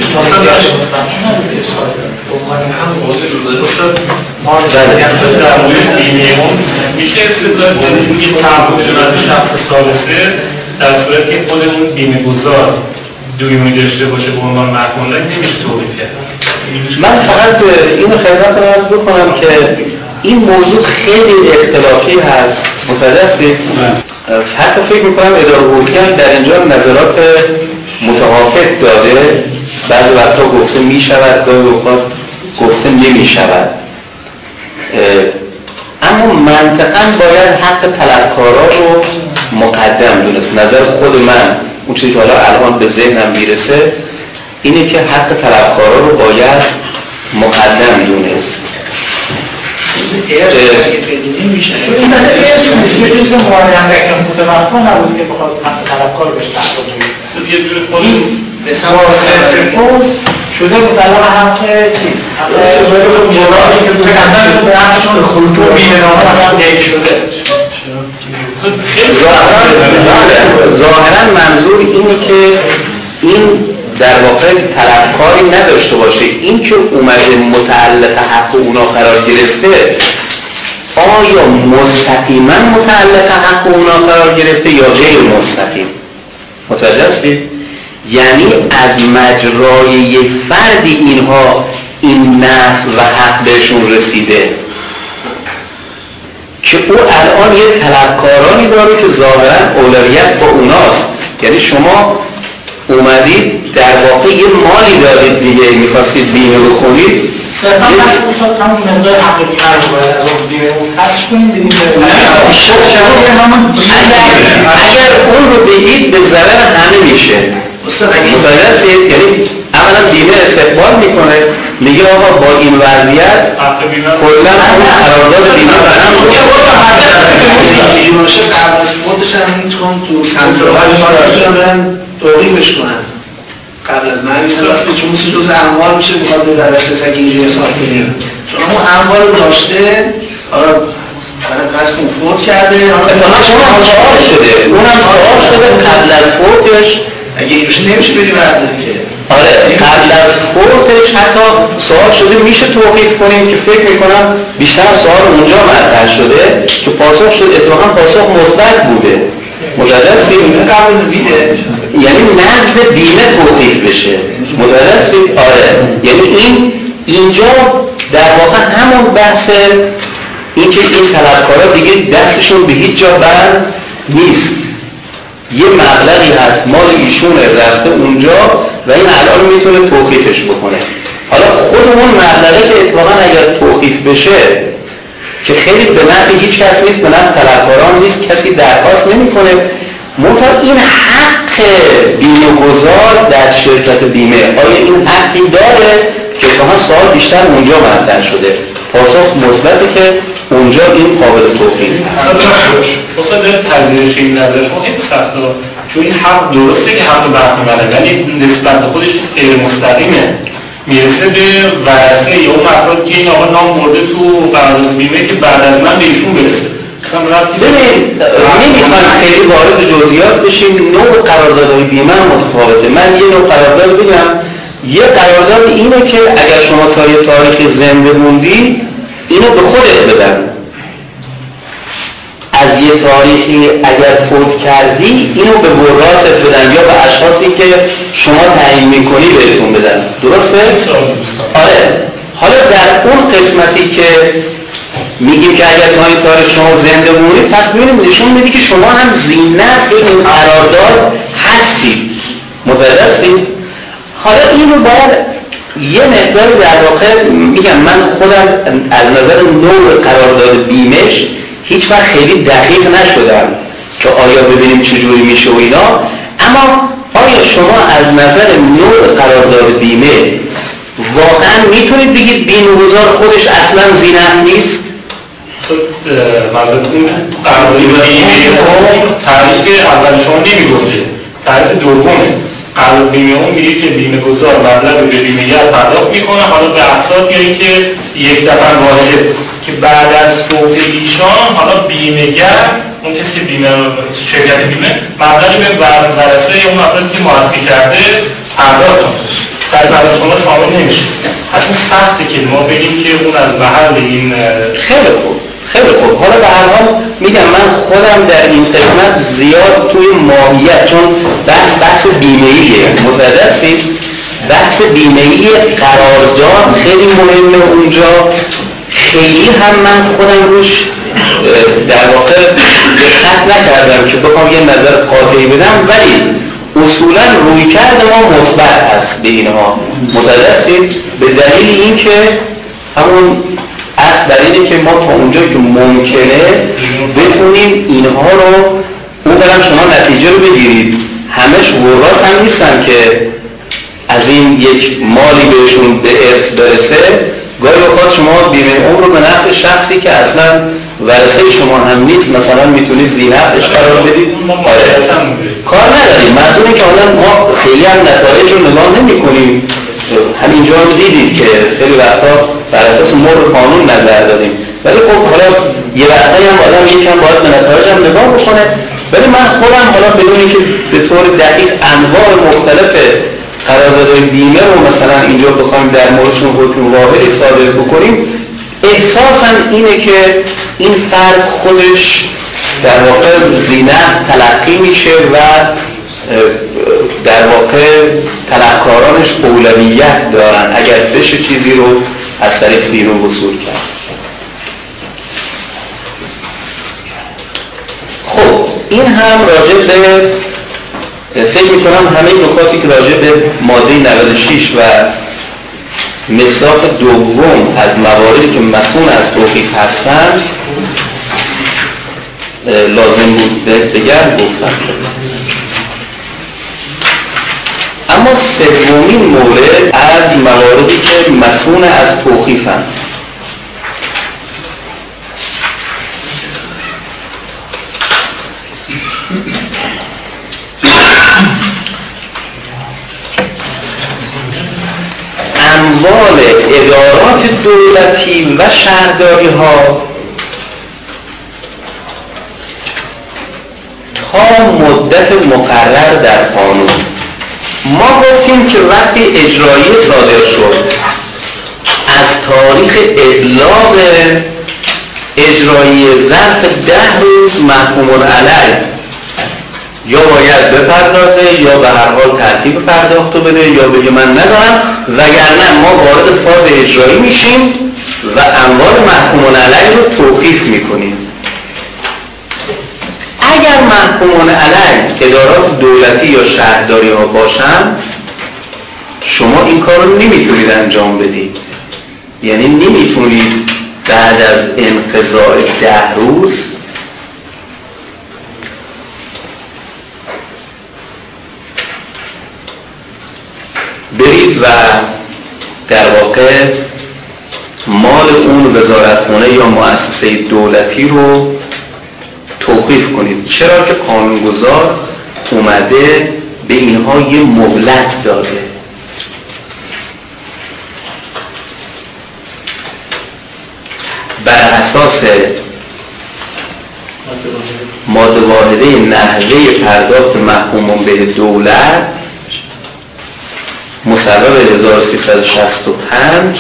Speaker 3: در مورد دیمیمون میشه استدلال کنید که تعهد جنازه شخص ثالثه در صورتی که خود اون بیمه گذار دویمونی داشته باشه به عنوان محکوم نمیشه توقیف کرد.
Speaker 1: من فقط اینو خدمتتون عرض بکنم که این موضوع خیلی اختلافی هست، متوجه هستید؟ حتی فکر میکنم اداره حقوقی هم در اینجا نظرات متفاوت داده، بعضی وقتا گفته میشود، گاهی اوقات گفته نمیشود، اما منطقاً باید حق طلبکارا رو مقدم دونست. نظر خود من اون چیزی که حالا الان به ذهنم میرسه اینه که حق طلبکارا رو باید مقدم دونست.
Speaker 2: یه چیز که معاینه رکن متوفا نبود که بخواد حق طلبکار بهش تعلق بگیره.
Speaker 3: یه جور خود
Speaker 2: شده مطلق حق چیز حق جنایی که توی کندن به حقشون خلطور بیمه نامه اصلا یک شده.
Speaker 1: ظاهرا منظور اینه که این در واقع طلبکاری نداشته باشه، این که اومده متعلق حق اونا قرار گرفته آیا مستقیما متعلق حق اونا قرار گرفته یا غیر مستقیم؟ متوجه هستید؟ یعنی از مجرای یک فردی اینها این نفع و حق بهشون رسیده که او الان یک طلبکارانی داره که ظاهرا اولویت با اوناست. یعنی شما اومدید در واقع یه مالی دارید دیگه، میخواستید بیمه بکنید
Speaker 2: همون مقدار حق بیمه رو باید از اون بیمه اون پس کنید
Speaker 1: اگر اون رو بگید به ضرر همه میشه. متوجه؟ یعنی اولا بیمه استقبال میکنه، میگه آقا با این وضعیت کلا قرارداد بیمه برام
Speaker 3: بیمه‌اش قبل از فوتش هم میتونن تو سنترال برن توقیفش کنن قبل از مرگ، چون مثل جز اموال میشه میخواد به درسته سک اینجوری حساب کنیم، چون اون اموال رو داشته حالا قصد فوت کرده
Speaker 1: اتفاقا شما سوال شده، اونم سوال شده قبل از فوتش
Speaker 3: اگه اینوش نمیشه بدی برداری که
Speaker 1: آره قبل از فوتش حتی سوال شده میشه توقیف کنیم که فکر میکنم بیشتر سوال اونجا مطرح شده که پاسخ شد اتفاقا پاسخ مثبت بوده. مجرد بیمه
Speaker 3: قبل میده
Speaker 1: یعنی نزد بیمه توقیف بشه. مجرد آره یعنی اینجا در واقع همون بحث این که این طلبکارا دیگه دستشون به هیچ جا بر نیست، یه مبلغی هست مال ایشونه رفته اونجا و این الان میتونه توقیفش بکنه. حالا خودمون مبلغی که اتفاقا اگر توقیف بشه که خیلی به نفع هیچ کس نیست، به نفع طلبکاران نیست، کسی درخواست نمیکنه، منتها این حق بیمه گذار در شرکت بیمه آیا این حقی داره که اتفاقا سوال بیشتر اونجا مطرح شده، پاسخ مثبته که اونجا این قابل توقیف
Speaker 7: اصلا داره پذیرش این نظرش خیلی سخته، چون این حق درسته که حق برخمره ولی نسبت به خودش غیر مستقیمه، میرسه به ورثه یا اون افراد که این آقا نام برده تو قرارداد بیمه که بعد از من به ایشون برسه.
Speaker 1: ببینید نمیخوایم خیلی وارد جزئیات بشیم، نوع قراردادهای بیمه متفاوته. من یه نوع قرارداد بگم، یه قرارداد اینه که اگر شما تا یه تاریخ زنده موندی اینو به خودت بدن، از یه تاریخی اگر فوت کردی اینو به ورثت بدن یا به اشخاصی که شما تعیین میکنی بهتون بدن. درسته؟ آره. حالا در اون قسمتی که میگیم که اگر تا این تاریخ شما زنده مونید پس ببینید نشون میده که شما هم زینت این قرارداد هستید. متوجه هستید؟ حالا اینو باید یه مقدار در واقع میگم من خودم از نظر نوع قرارداد بیمش هیچ وقت خیلی دقیق نشدم که آیا ببینیم چجوری میشه و اینا، اما آیا شما از نظر نوع قرارداد بیمه واقعا میتونید بگید بیمه‌گذار خودش اصلا زینت نیست؟
Speaker 7: منظورتون قرارداد بیمه تعریف اول شما نمیگفته، تعریف دومه. قرارداد بیمه اون میگه که بیمه گذار مبلغ به بیمه‌گر پرداخت میکنه، حالا به اقساط یا اینکه یک دفعه واجب که بعد از فوت ایشان حالا بیمه‌گر اون کسی بیمه شرکت بیمه مبلغی به ورثه یا اون افرادی که معرفی کرده پرداخت کنه. در نظر شما شامل نمیشه. اصلا سخته که ما بگیم که اون از محل این
Speaker 1: خیلی خوب. خیلی خوب. حالا به هر حال میگم من خودم در این قسمت زیاد توی ماهیت، چون بحث بیمه‌ایه، متوجه هستید؟ بحث بیمه‌ای قرارداد خیلی مهمه اونجا، خیلی هم من خودم روش در واقع دقت نکردم که بخوام یه نظر قاطعی بدم، ولی اصولا رویکرد ما مثبت هست به اینها. متوجه هستید؟ به دلیل اینکه همون اصل در اینه که ما تا اونجایی که ممکنه بتونیم اینها رو اون برم شما نتیجه رو بگیرید. همش وراث هم نیستن که از این یک مالی بهشون به ارث برسه. گاهی اوقات شما بیمه اون رو به نفع شخصی که اصلا ورثه شما هم نیست مثلا میتونید زینتش قرار بدید. کار نداریم. منظور اینه که حالا ما خیلی هم نتایج رو نگاه نمی کنیم همینجا رو دیدید که خیلی وقتا بر اساس مر قانون نظر دادیم، ولی خب حالا یه وقتایی هم آدم یکم باید به نتایج هم نگاه بکنه. ولی من خودم حالا بدونی که به طور دقیق انواع مختلف قراردادهای بیمه رو مثلا اینجا بخوایم در موردشون حکم واحدی صادر بکنیم، احساسم اینه که این فرد خودش در واقع زینت تلقی میشه و در واقع طلبکارانش اولویت دارن اگر بشه چیزی رو از طریق بیرون وصول کرد. خب این هم راجع به فکر میکنم همه نکاتی که راجع به ماده 96 و مصداق دوم از مواردی که مسئول از توقیف هستند لازم بود دیگر گفتم. اما سومین مورد از مواردی که مسئول از توقیفند، اموال ادارات دولتی و شهرداری ها تا مدت مقرر در قانون. ما گفتیم که وقتی اجرایی صادر شد از تاریخ ابلاغ اجرایی ظرف 10 روز محکوم علیه یا باید بپردازه یا به هر حال ترتیب پرداختو بده یا بگه من ندارم، وگرنه ما وارد فاز اجرایی میشیم و اموال محکوم علیه رو توقیف میکنیم. اگر محکوم علیه ادارات دولتی یا شهرداری ها باشن، شما این کار رو نمیتونید انجام بدید. یعنی نمیتونید بعد از انقضاء 10 روز برید و در واقع مال اون وزارتخانه یا مؤسسه دولتی رو توقیف کنید. چرا که قانونگذار اومده به اینها یه مهلت داده. بر اساس ماده واحده نحوه پرداخت محکوم به دولت مصوب 1365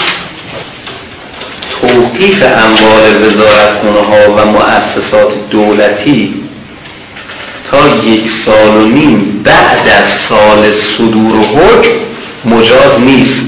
Speaker 1: توقیف اموال وزارتخانه ها و مؤسسات دولتی تا 1.5 سال بعد از سال صدور حکم مجاز نیست.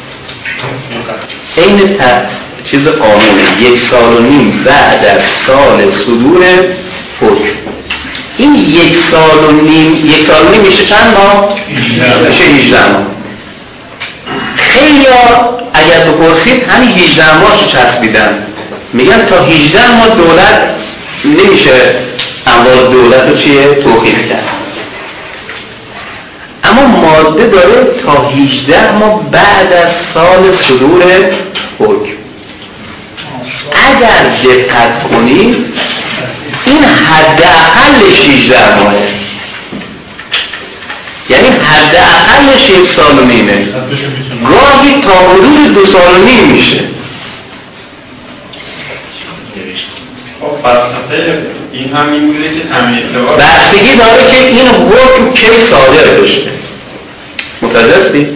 Speaker 1: این چیز قانونه 1.5 سال بعد از سال صدور حکم. این 1.5 سال میشه چند ماه؟ میشه 18 ماه. خیلی ها اگر بپرسید همین 18 ماه رو چسبیدن، میگن تا 18 ماه دولت نمیشه اموال دولت رو توقیف کرد. اما ماده داره تا 18 ماه بعد از سال صدور حکم. اگر دقت کنید این حداقلش 18 ماهه، یعنی حداقلش 1.5 سال گاهی تا حدود 2.5 سال میشه.
Speaker 6: فلسفه این هم این بوده که همین اعتبار
Speaker 1: بستگی داره که این حکم کی صادر بشه. متوجه هستی؟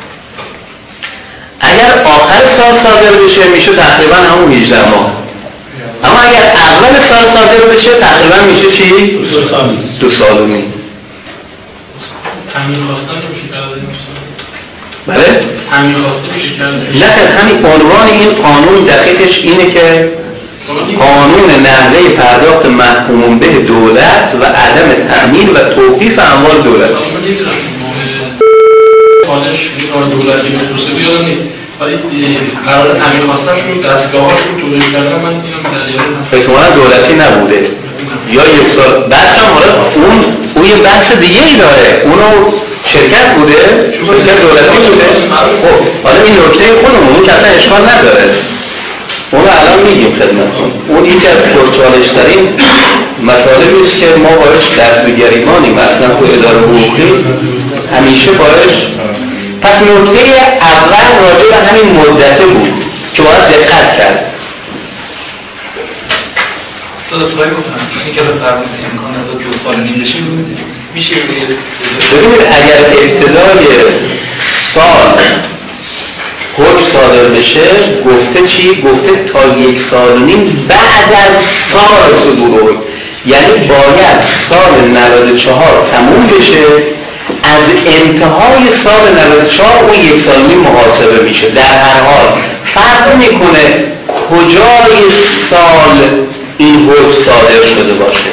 Speaker 1: اگر آخر سال صادر بشه میشه تقریبا همون 18 ماه، اما اگر اول سال صادر بشه تقریبا میشه چی؟ 2 سال و نیم.
Speaker 5: همین خواستن رو میشه کرده؟
Speaker 1: بله؟
Speaker 5: همین خواسته میشه کرده؟
Speaker 1: نه، همین عنوان این قانون دقیقش اینه که قانون نحوه پرداخت محکوم به دولت و عدم تأمین و توقیف اموال دولت.
Speaker 5: خانش کار دولتی مخصوصی بیاد نیست، ولی قرار تامین خواستن شد دستگاهاش رو تولید کردن. من اینم در
Speaker 1: احتمالاً دولتی نبوده یا 1 سال بعدش هم حالا اون یه بحث دیگه ای داره، اونو شرکت بوده، شرکت دولتی بوده. خب حالا این نکته خودمون که اصلا اشکال نداره، اونو الان میگیم خدمتتون. اون یکی از پرچالش‌ترین مطالبی است که ما باش دست به گریبانیم. اصلا تو اداره حقوقی همیشه باش پس نکته اول راجع به همین مدته بود که باید دقت کرد.
Speaker 8: صدای گفتم این که فرمود امکان از 2 سال نیم بشه میشه
Speaker 1: ببینید اگر ابتدای سال حکم صادر بشه گفته چی؟ گفته تا 1 سال و نیم بعد از سال صدور حکم، یعنی باید سال 94 تموم بشه، از انتهای سال 94 اون 1 سال و نیم محاسبه میشه. در هر حال فرق میکنه کجای سال این حکم صادر شده باشه.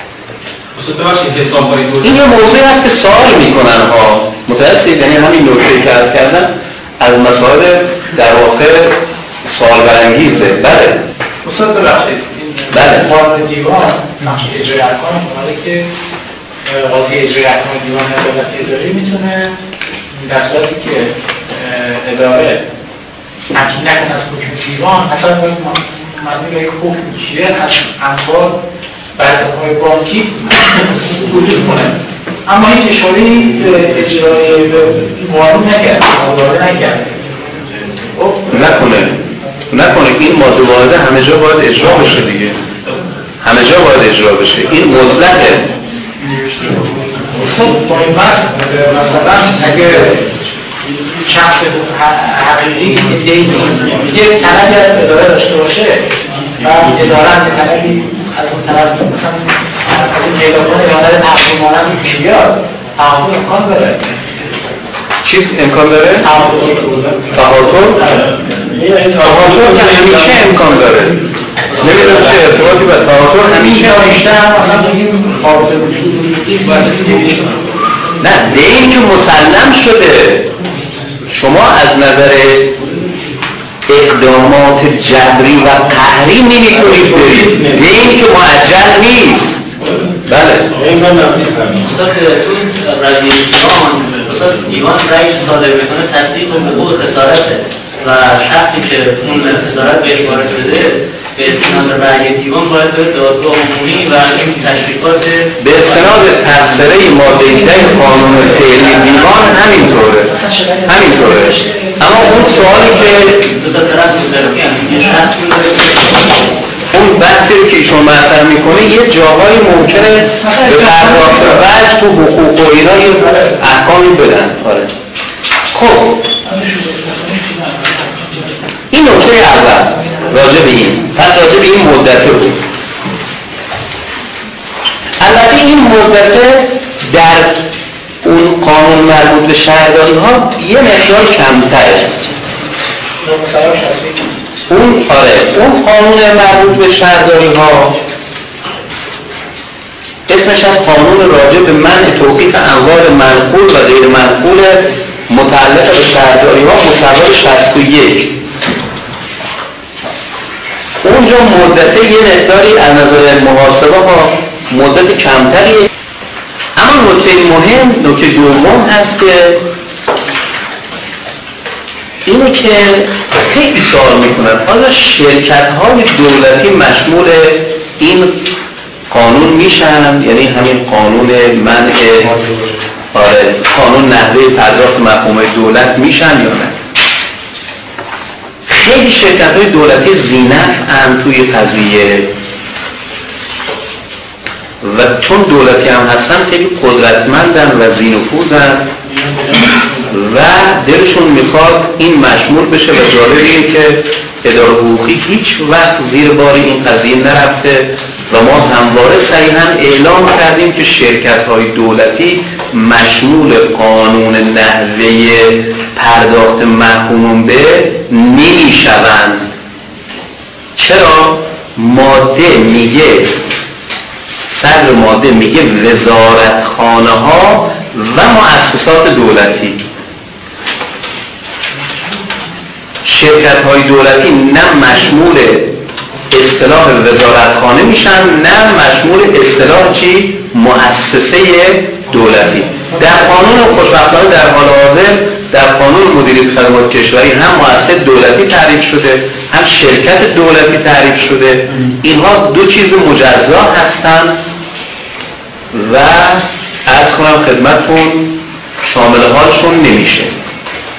Speaker 1: این یه موضوعی هست که سوال میکنن ها، متوجه؟ یعنی همین نکته که عرض کردم از مسائل در واقع سوال برانگیزه. بله
Speaker 2: استاد ببخشید،
Speaker 1: بله
Speaker 2: قانون دیوان نقش اجرای احکام اومده که قاضی اجرای احکام دیوان عدالت اداری میتونه در صورتی که اداره تمکین نکنه از حکم دیوان، اصلا مدیر یک حکم چیه از انبار برگه‌های بانکی وجود کنه، اما هیچ اشاره‌ای به اجرای قانون نکرد، مقابله نکرد.
Speaker 1: نکنه این ماده واحده همه جا باید اجرا بشه دیگه، همه جا باید اجرا بشه، این مطلقه.
Speaker 2: با این مثلا اگه شخص حقیقی یک طلبی از اداره داشته باشه و اداره هم طلبی از اون طرف مثلا از این پیدا کنه اداره تحقیق مانند پیش بیاد، تحقیق امکان داره.
Speaker 1: چی امکان داره؟ تحاطر همیشه امکان داره. نمیدونم چه ارتباطی به تحاطر همیشه
Speaker 2: مثلا بگیم خارطه وجود
Speaker 1: نه دین که مسلم شده، شما از نظر اقدامات جبری و قهری نمی کنید برید، دین که معجل نیست. بله
Speaker 4: استاد تو دیوان رأی صادر میکنه تصدیق حقوق خسارته و شخصی که اون خسارت بهش وارد شده به استناد رأی دیوان باید به دادگاه عمومی و این تشریفات
Speaker 1: به استناد تفسیره ماده 18 قانون فعلی دیوان همینطوره. اما اون سوالی که
Speaker 4: دو تا طرف مترقی هم یه شخص
Speaker 1: اون بحثی که ایشون مطرح میکنه یه جاهای ممکنه به پرداخت وجه تو حقوق و اینا یه احکامی بدن. آره خب این نکته اول راجع به این، پس راجع به این مدته بود. البته این مدته در اون قانون مربوط به شهرداری ها یه مقدار کمتره. اون قانون مربوط به شهرداری ها اسمش از قانون راجع به منع توقیف اموال منقول و غیر منقول متعلق به شهرداری ها مصور 61. اونجا مدته یه مقداری از نظر محاسبه ها مدت کمتریه. اما نکته دوم هست که اینه که خیلی سوال میکنن آیا شرکت های دولتی مشمول این قانون میشن؟ یعنی همین قانون منع قانون نحوه پرداخت مفهوم دولت میشن یا نه؟ خیلی شرکت های دولتی ذینفعن توی قضیه و چون دولتی هم هستن خیلی قدرتمندن و ذینفوذن و دلشون میخواد این مشمول بشه و جالب اینه که اداره حقوقی هیچ وقت زیر بار این قضیه نرفته و ما همواره صریحاً اعلام کردیم که شرکت‌های دولتی مشمول قانون نحوه پرداخت محکوم به نمیشوند. چرا؟ ماده میگه، صدر ماده میگه وزارتخانه ها و مؤسسات دولتی. شرکت های دولتی نه مشمول اصطلاح وزارتخانه میشن نه مشمول اصطلاح چی؟ مؤسسه دولتی. در قانون خوشبختانه در حال حاضر در قانون مدیریت خدمات کشوری هم مؤسسه دولتی تعریف شده هم شرکت دولتی تعریف شده. اینها دو چیز مجزا هستند و عرض کنم خدمتتون شامل حالشون نمیشه.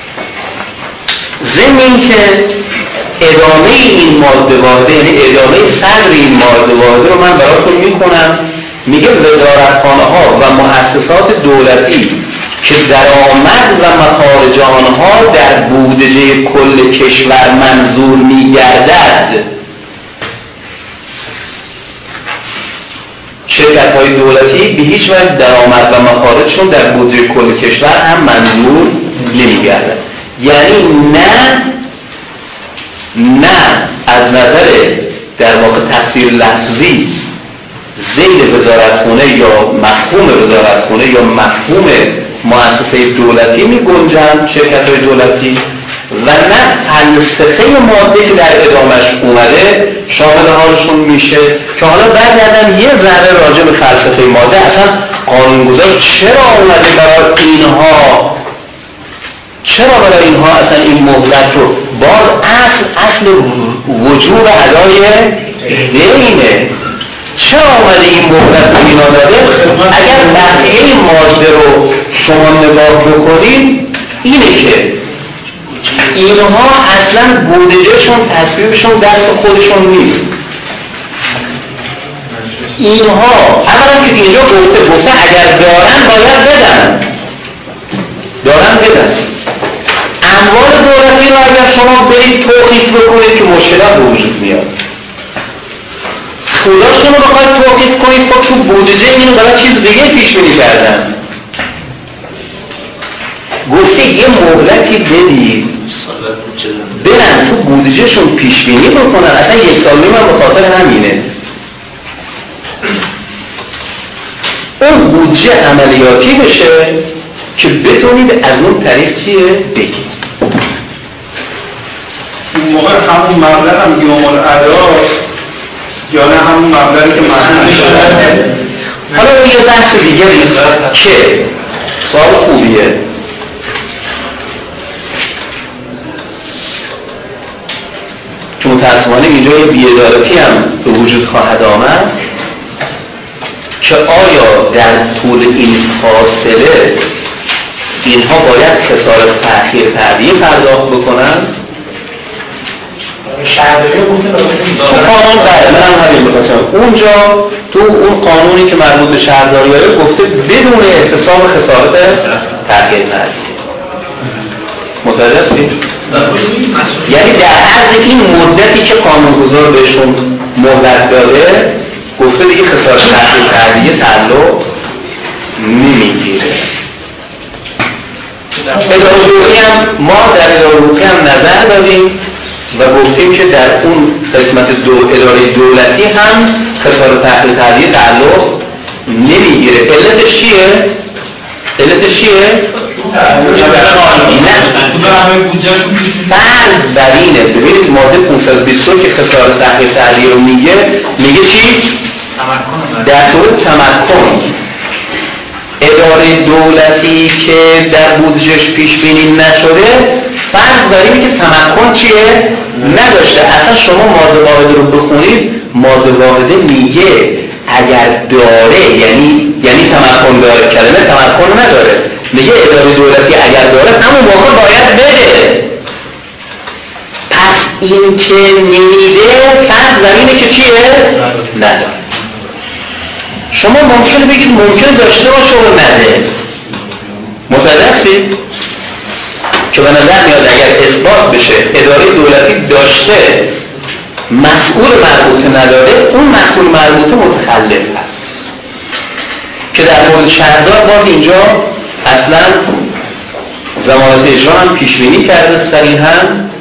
Speaker 1: ضمن این که ادامه این ماده واحده، یعنی ادامه صدر این ماده واحده رو من براتون میکنم. میگه وزارتخانه ها و مؤسسات دولتی که درآمد و مخارج آنها در بودجه کل کشور منظور میگردد، شرکت های دولتی به هیچ وجه درآمد و مخارجشون در بودجه کل کشور هم منظور نمیگردد. یعنی نه از نظر در واقع تفسیر لفظی ذیل وزارتخانه یا مفهوم وزارتخانه یا مفهوم مؤسسه دولتی می گنجند شرکت های دولتی، و نه فلسفه ماده که در ادامش اومده شامل حالشون میشه. که حالا برگردم یه ذره راجع به فلسفه ماده، اصلا قانونگذار چرا اومده برای اینها اصلا این مهلت رو، باز اصل وجوب ادای دینه. چرا اومده این مهلت رو اینا داده؟ اگر بقیه این ماده رو شما نگاه بکنید اینه که اینها اصلا بودجهشون تصویبشون دست خودشون نیست. اینها اولا که اینجا گفته اگر دارن باید بدن، اموال دولتی رو اگر شما برید توقیف بکنید که مشکلات به وجود میاد. پولاشون رو بخواید توقیف کنید، خب تو بودجه اینو برای چیز دیگه پیش بینی کردن. گفته یه مهلتی بدید برن تو بودجهشون پیش بینی بکنن. اصلا یک سال نیم هم به خاطر همینه. اون بودجه عملیاتی بشه که بتونید از اون طریق چیه بگید.
Speaker 6: اون موقع همون مبلغ هم یوم الاداست یا نه همون مبلغی که معنی شده؟
Speaker 1: حالا اون یه بحث دیگه نیست که سوال خوبیه. که متاسفانه اینجا یه بی‌عدالتی هم به وجود خواهد آمد که آیا در طول این فاصله اینها باید خسارت تأخیر تعبیه پرداخت بکنن؟ قانون بله من هم همین بخواستم اونجا تو اون قانونی که مربوط به شهرداری گفته بدون احتساب خسارت تأخیر تعبیه. متوجه هستید؟ یعنی در عرض این مدتی که قانونگذار بهشون مهلت داده گفته دیگه خسارت تأخیر تعبیه تعلق نمیگیره. اداره حقوقی هم ما در اداره حقوقی هم نظر دادیم و گفتیم که در اون قسمت اداره دولتی هم خسارت تأخیر تعبیه تعلق نمیگیره. علتش چیه؟ فرض بر اینه. ببینید ماده 522 که خسارت تأخیر تعبیه رو میگه چی؟ در طور تمکن اداره دولتی که در بودجهش پیش بینی نشده فرض داریم که تمکن چیه؟ نداشته. اصلا شما ماده واحده رو بخونید، ماده واحده میگه اگر داره یعنی تمکن داره، کلمه تمکن نداره. میگه اداره دولتی اگر داره همون موقع باید بده. پس این که نمیده فرض بر اینه که چیه؟ نداره. شما ممکنه بگید ممکن داشته باشه و نده. متوجه هستید؟ که به نظر میاد اگر اثبات بشه اداره دولتی داشته مسئول مربوطه نداره، اون مسئول مربوطه متخلف هست. که در مورد شهردار باز اینجا اصلا ضمانت اجرا هم پیشبینی کرده صریحاً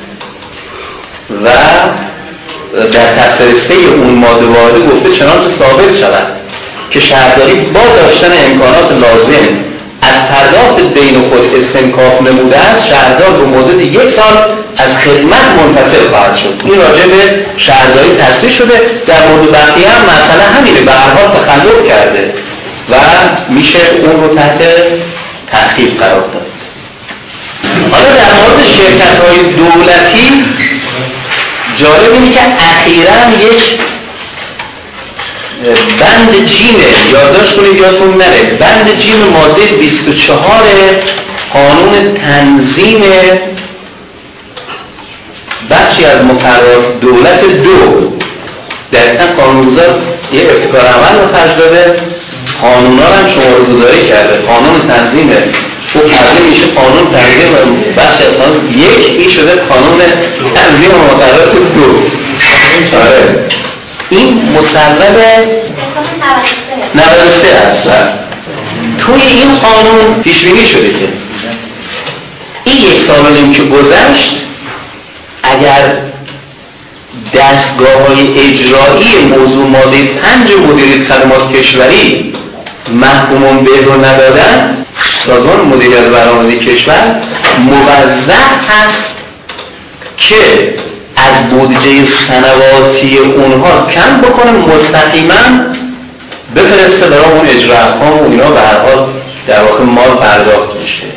Speaker 1: و در تفسیرسته اون ماده واحده گفته چنانچه ثابت شود که شهرداری با داشتن امکانات لازم از پرداخت بین خود استنکاف نموده است، شهردار به مدت 1 سال از خدمت منفصل خواهد شد. این راجع به شهرداری تصریح شده. در مورد بقیه هم مسئله همینه، به هر حال تخلف کرده و میشه اون رو تحت تعقیب قرار داد. حالا در مورد شرکت‌های دولتی جالب اینه که اخیراً یک بند جیم یادداشت کنید یادتون نره، بند جیم ماده 24 قانون تنظیم بخشی از مقررات دولت دو دقیقا قانونگذار یه ابتکار عمل رو خرج داده، قانونا رو هم شماره گذاری کرده. قانون تنظیمه او تبدیل میشه قانون تنظیم و بخش از قانون یک این شده قانون تنظیم و مقررات دو. آره این مسبب 93 هست. توی این قانون پیشبینی شده که این 1 سال و نیم که گذشت اگر دستگاه‌های اجرایی موضوع ماده 5 مدیریت خدمات کشوری محکومان به رو ندادن، سازمان مدیریت برنامه‌ریزی کشور موظف هست که از بودجه سنواتی اونها کم بکنه، مستقیما بفرسته برای اون اجرا احکام و اینا به هر حال در واقع مال پرداخت میشه.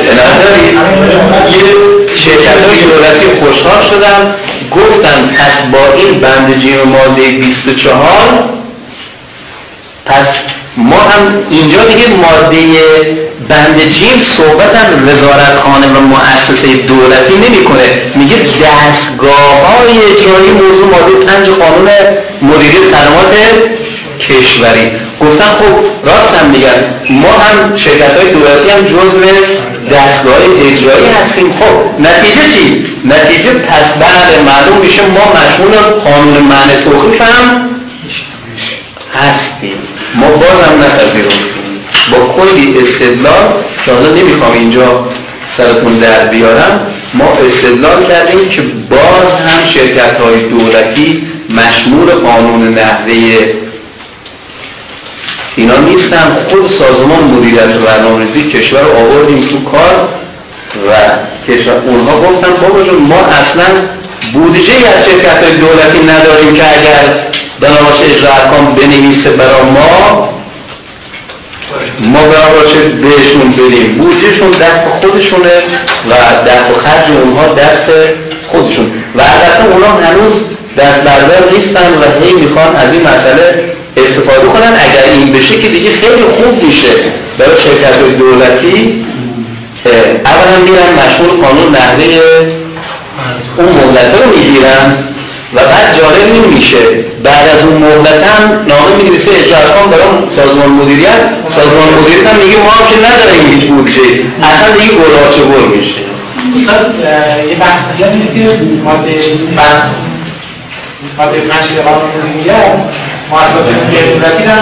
Speaker 1: یه شرکت‌های دولتی خوشحال شدن گفتن پس با این بند جیم ماده 24 پس ما هم اینجا دیگه ماده بند جیم صحبت هم وزارتخانه و مؤسسه دولتی نمی کنه، میگه دستگاه‌های اجرایی موضوع ماده 5 قانون مدیریت خدمات کشوری. گفتن خب راست هم میگن، ما هم شرکت‌های دولتی هم جزو دستگاه اجرایی هستیم. خب نتیجه چی؟ نتیجه پس بعد معلوم میشه ما مشمول قانون منع توقیف هم هستیم. ما باز هم نپذیرفتیم با کلی استدلال که حالا نمیخوام اینجا سرتون در بیارم، ما استدلال کردیم که باز هم شرکت‌های دولتی مشمول قانون نحوه اینا نیستن. خود سازمان مدیریت و برنامه‌ریزی کشور رو آوردیم تو کار و کشور اونها گفتن بابا جون ما اصلا بودجه از شرکت‌های دولتی نداریم که اگر بنابراشه اجرا احکام بنویسه برای ما بنابراشه بهشون بدیم. بودجهشون دست خودشونه و دست و خرج اونها دست خودشون و البته اونها هنوز دست بردار نیستن و هی میخوان از این مسئله استفاده کنن. اگر این بشه که دیگه خیلی خوب میشه برای شرکت‌های دولتی. اولا میرن مشمول قانون نحوه اون مهلت رو میگیرن و بعد جالب نمیشه بعد از اون مهلت هم نامه می‌نویسه اجرا احکام برای سازمان مدیریت. سازمان مدیریت هم میگه ما هم که نداریم هیچ بودجه، اصلا دیگه گلاچه گل میشه.
Speaker 2: یه بحث دیگه اینه که ماده 5 قانون مدیریت مؤسسات دولتی را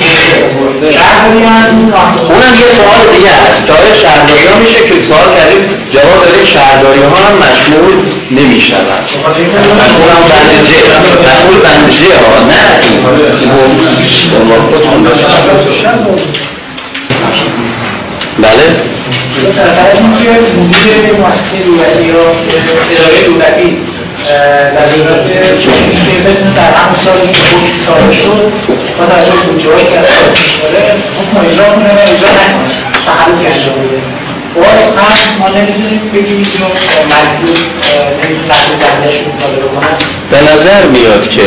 Speaker 1: اونم یه سوال دیگه هست. داره شهرداری ها میشه که سوال کردیم جواب داریم شهرداری ها هم مشمول نمیشن. مشمول هم بندجه مشمول بندجه ها نه
Speaker 2: بله در اینکه مدیر مؤسسه دولتی یا اداره دولتی در دولت که در همون سالی که سال شد با توجه به بودجه‌هایی که از داره حکم اجرا کنه و اجرا نکنه تحرک انجام بده. باز هم ما نمیتونیم بگیم که مجبور نمیتونیم تحرک دهنده‌اش رو مطالبه کنن.
Speaker 1: به نظر میاد که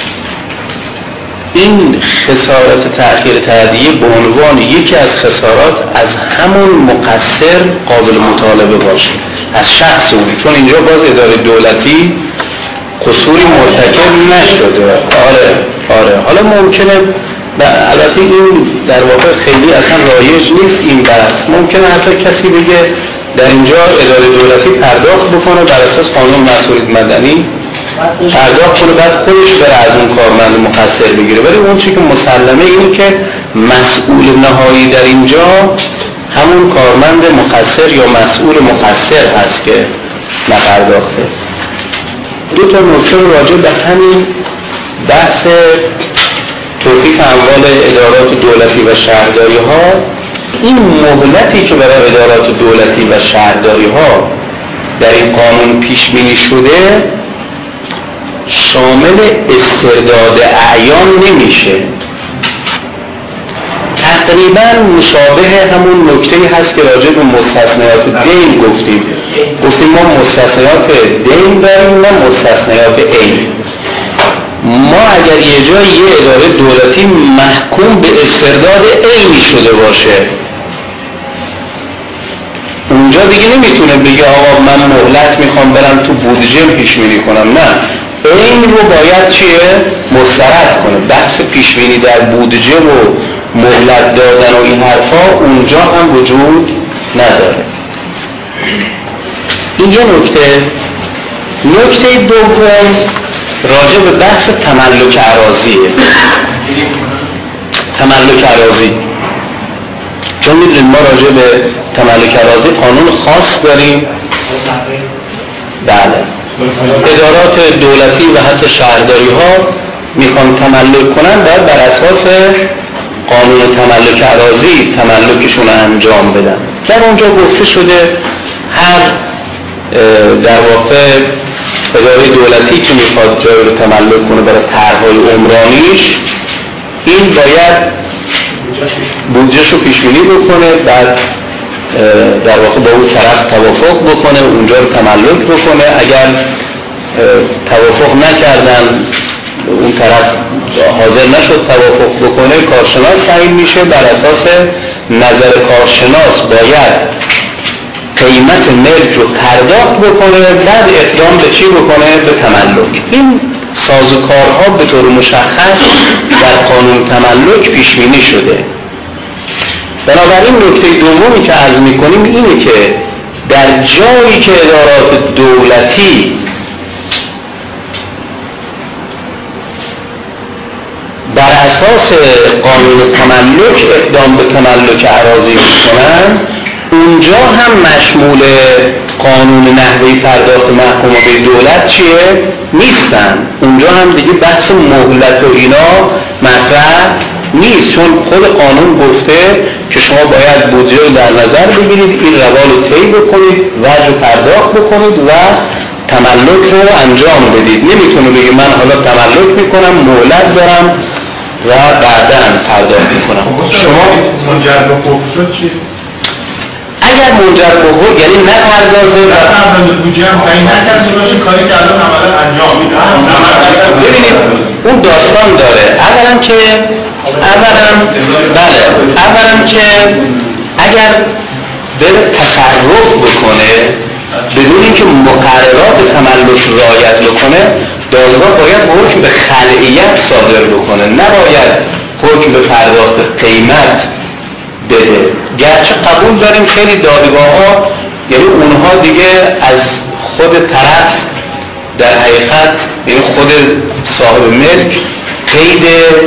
Speaker 1: این خسارات تأخیر تهدیه به عنوان یکی از خسارات از همون مقصر قابل مطالبه باشه از شخص اون، چون اینجا باز اداره دولتی قصوری مرتکب نشده. آره حالا ممکنه البته این در واقع خیلی اصلا رایج نیست این بحث. ممکنه حتی کسی بگه در اینجا اداره دولتی پرداخت بکنه بر اساس قانون مسئولیت مدنی پرداخت کنه بعد خودش بره از اون کارمند مقصر بگیره، ولی اون چیزی که مسلمه اینه که مسئول نهایی در اینجا همون کارمند مقصر یا مسئول مقصر هست که نپرداخته. دو تا نکته راجع به همین بحث توقیف اموال ادارات دولتی و شهرداری ها. این مهلتی که برای ادارات دولتی و شهرداری ها در این قانون پیش بینی شده شامل استرداد اعیان نمیشه. تقریبا مشابه همون نکته‌ای هست که راجع به مستثنیات دین گفتیم ما مستثنیات دین داریم نه مستثنیات عین. ما اگر یه جای یه اداره دولتی محکوم به استرداد عینی شده باشه اونجا دیگه نمیتونه بگه آقا من مهلت میخوام برم تو بودجه پیش بینی کنم. نه، این رو باید چیه؟ مسترد کنه. بحث پیش بینی در بودجه و مهلت دادن و این حرفا اونجا هم وجود نداره. این یه نکته. نکته دوم راجع به بحث تملک اراضیه. تملک اراضی، چون میدونید ما راجع به تملک اراضی قانون خاص داریم. بله، ادارات دولتی و حتی شهرداری ها میخوان تملک کنن، باید بر اساس قانون تملک اراضی تملکشون رو انجام بدن. در اونجا گفته شده هر در واقع اداره دولتی که میخواد جای رو تملک کنه برای طرح‌های عمرانیش، این باید بودجهش رو پیش بینی بکنه، بعد در واقع با اون طرف توافق بکنه، اونجا رو تملک بکنه. اگر توافق نکردن، اون طرف حاضر نشد توافق بکنه، کارشناس تعیین میشه. بر اساس نظر کارشناس باید قیمت ملک رو پرداخت بکنه، بعد اقدام به چی بکنه؟ به تملک. این سازوکارها به طور مشخص در قانون تملک پیش بینی شده. بنابراین نکته دومی که عرض می‌کنیم اینه که در جایی که ادارات دولتی بر اساس قانون تملک اقدام به تملک اراضی می‌کنن، اونجا هم مشمول قانون نحوه پرداخت محکوم به دولت چیه؟ نیستن. اونجا هم دیگه بحث مهلت و اینا مطرح نیست، چون خود قانون گفته که شما باید بودجه رو در نظر بگیرید، این روال رو طی بکنید، وجه پرداخت بکنید و تملک رو انجام بدید. نمیتونه بگه من حالا تملک میکنم، مهلت دارم و بعداً پرداخت میکنم.
Speaker 6: شما منجر به حقوق چی؟
Speaker 1: اگر منجر به حقوق یعنی نپردازه و
Speaker 6: بودجه هم تعیین نکرده باشه، کاری که الان عملا انجام میده.
Speaker 1: ببینید اون داستان داره. اولا که اگر بره تصرف بکنه بدون اینکه مقررات تملک رعایت بکنه، دادگاه باید حکم به خلعیت صادر بکنه، نباید حکم به پرداخت قیمت بده. گرچه قبول داریم خیلی دادگاه ها، یعنی اونها دیگه از خود طرف در حقیقت، یعنی خود صاحب ملک قید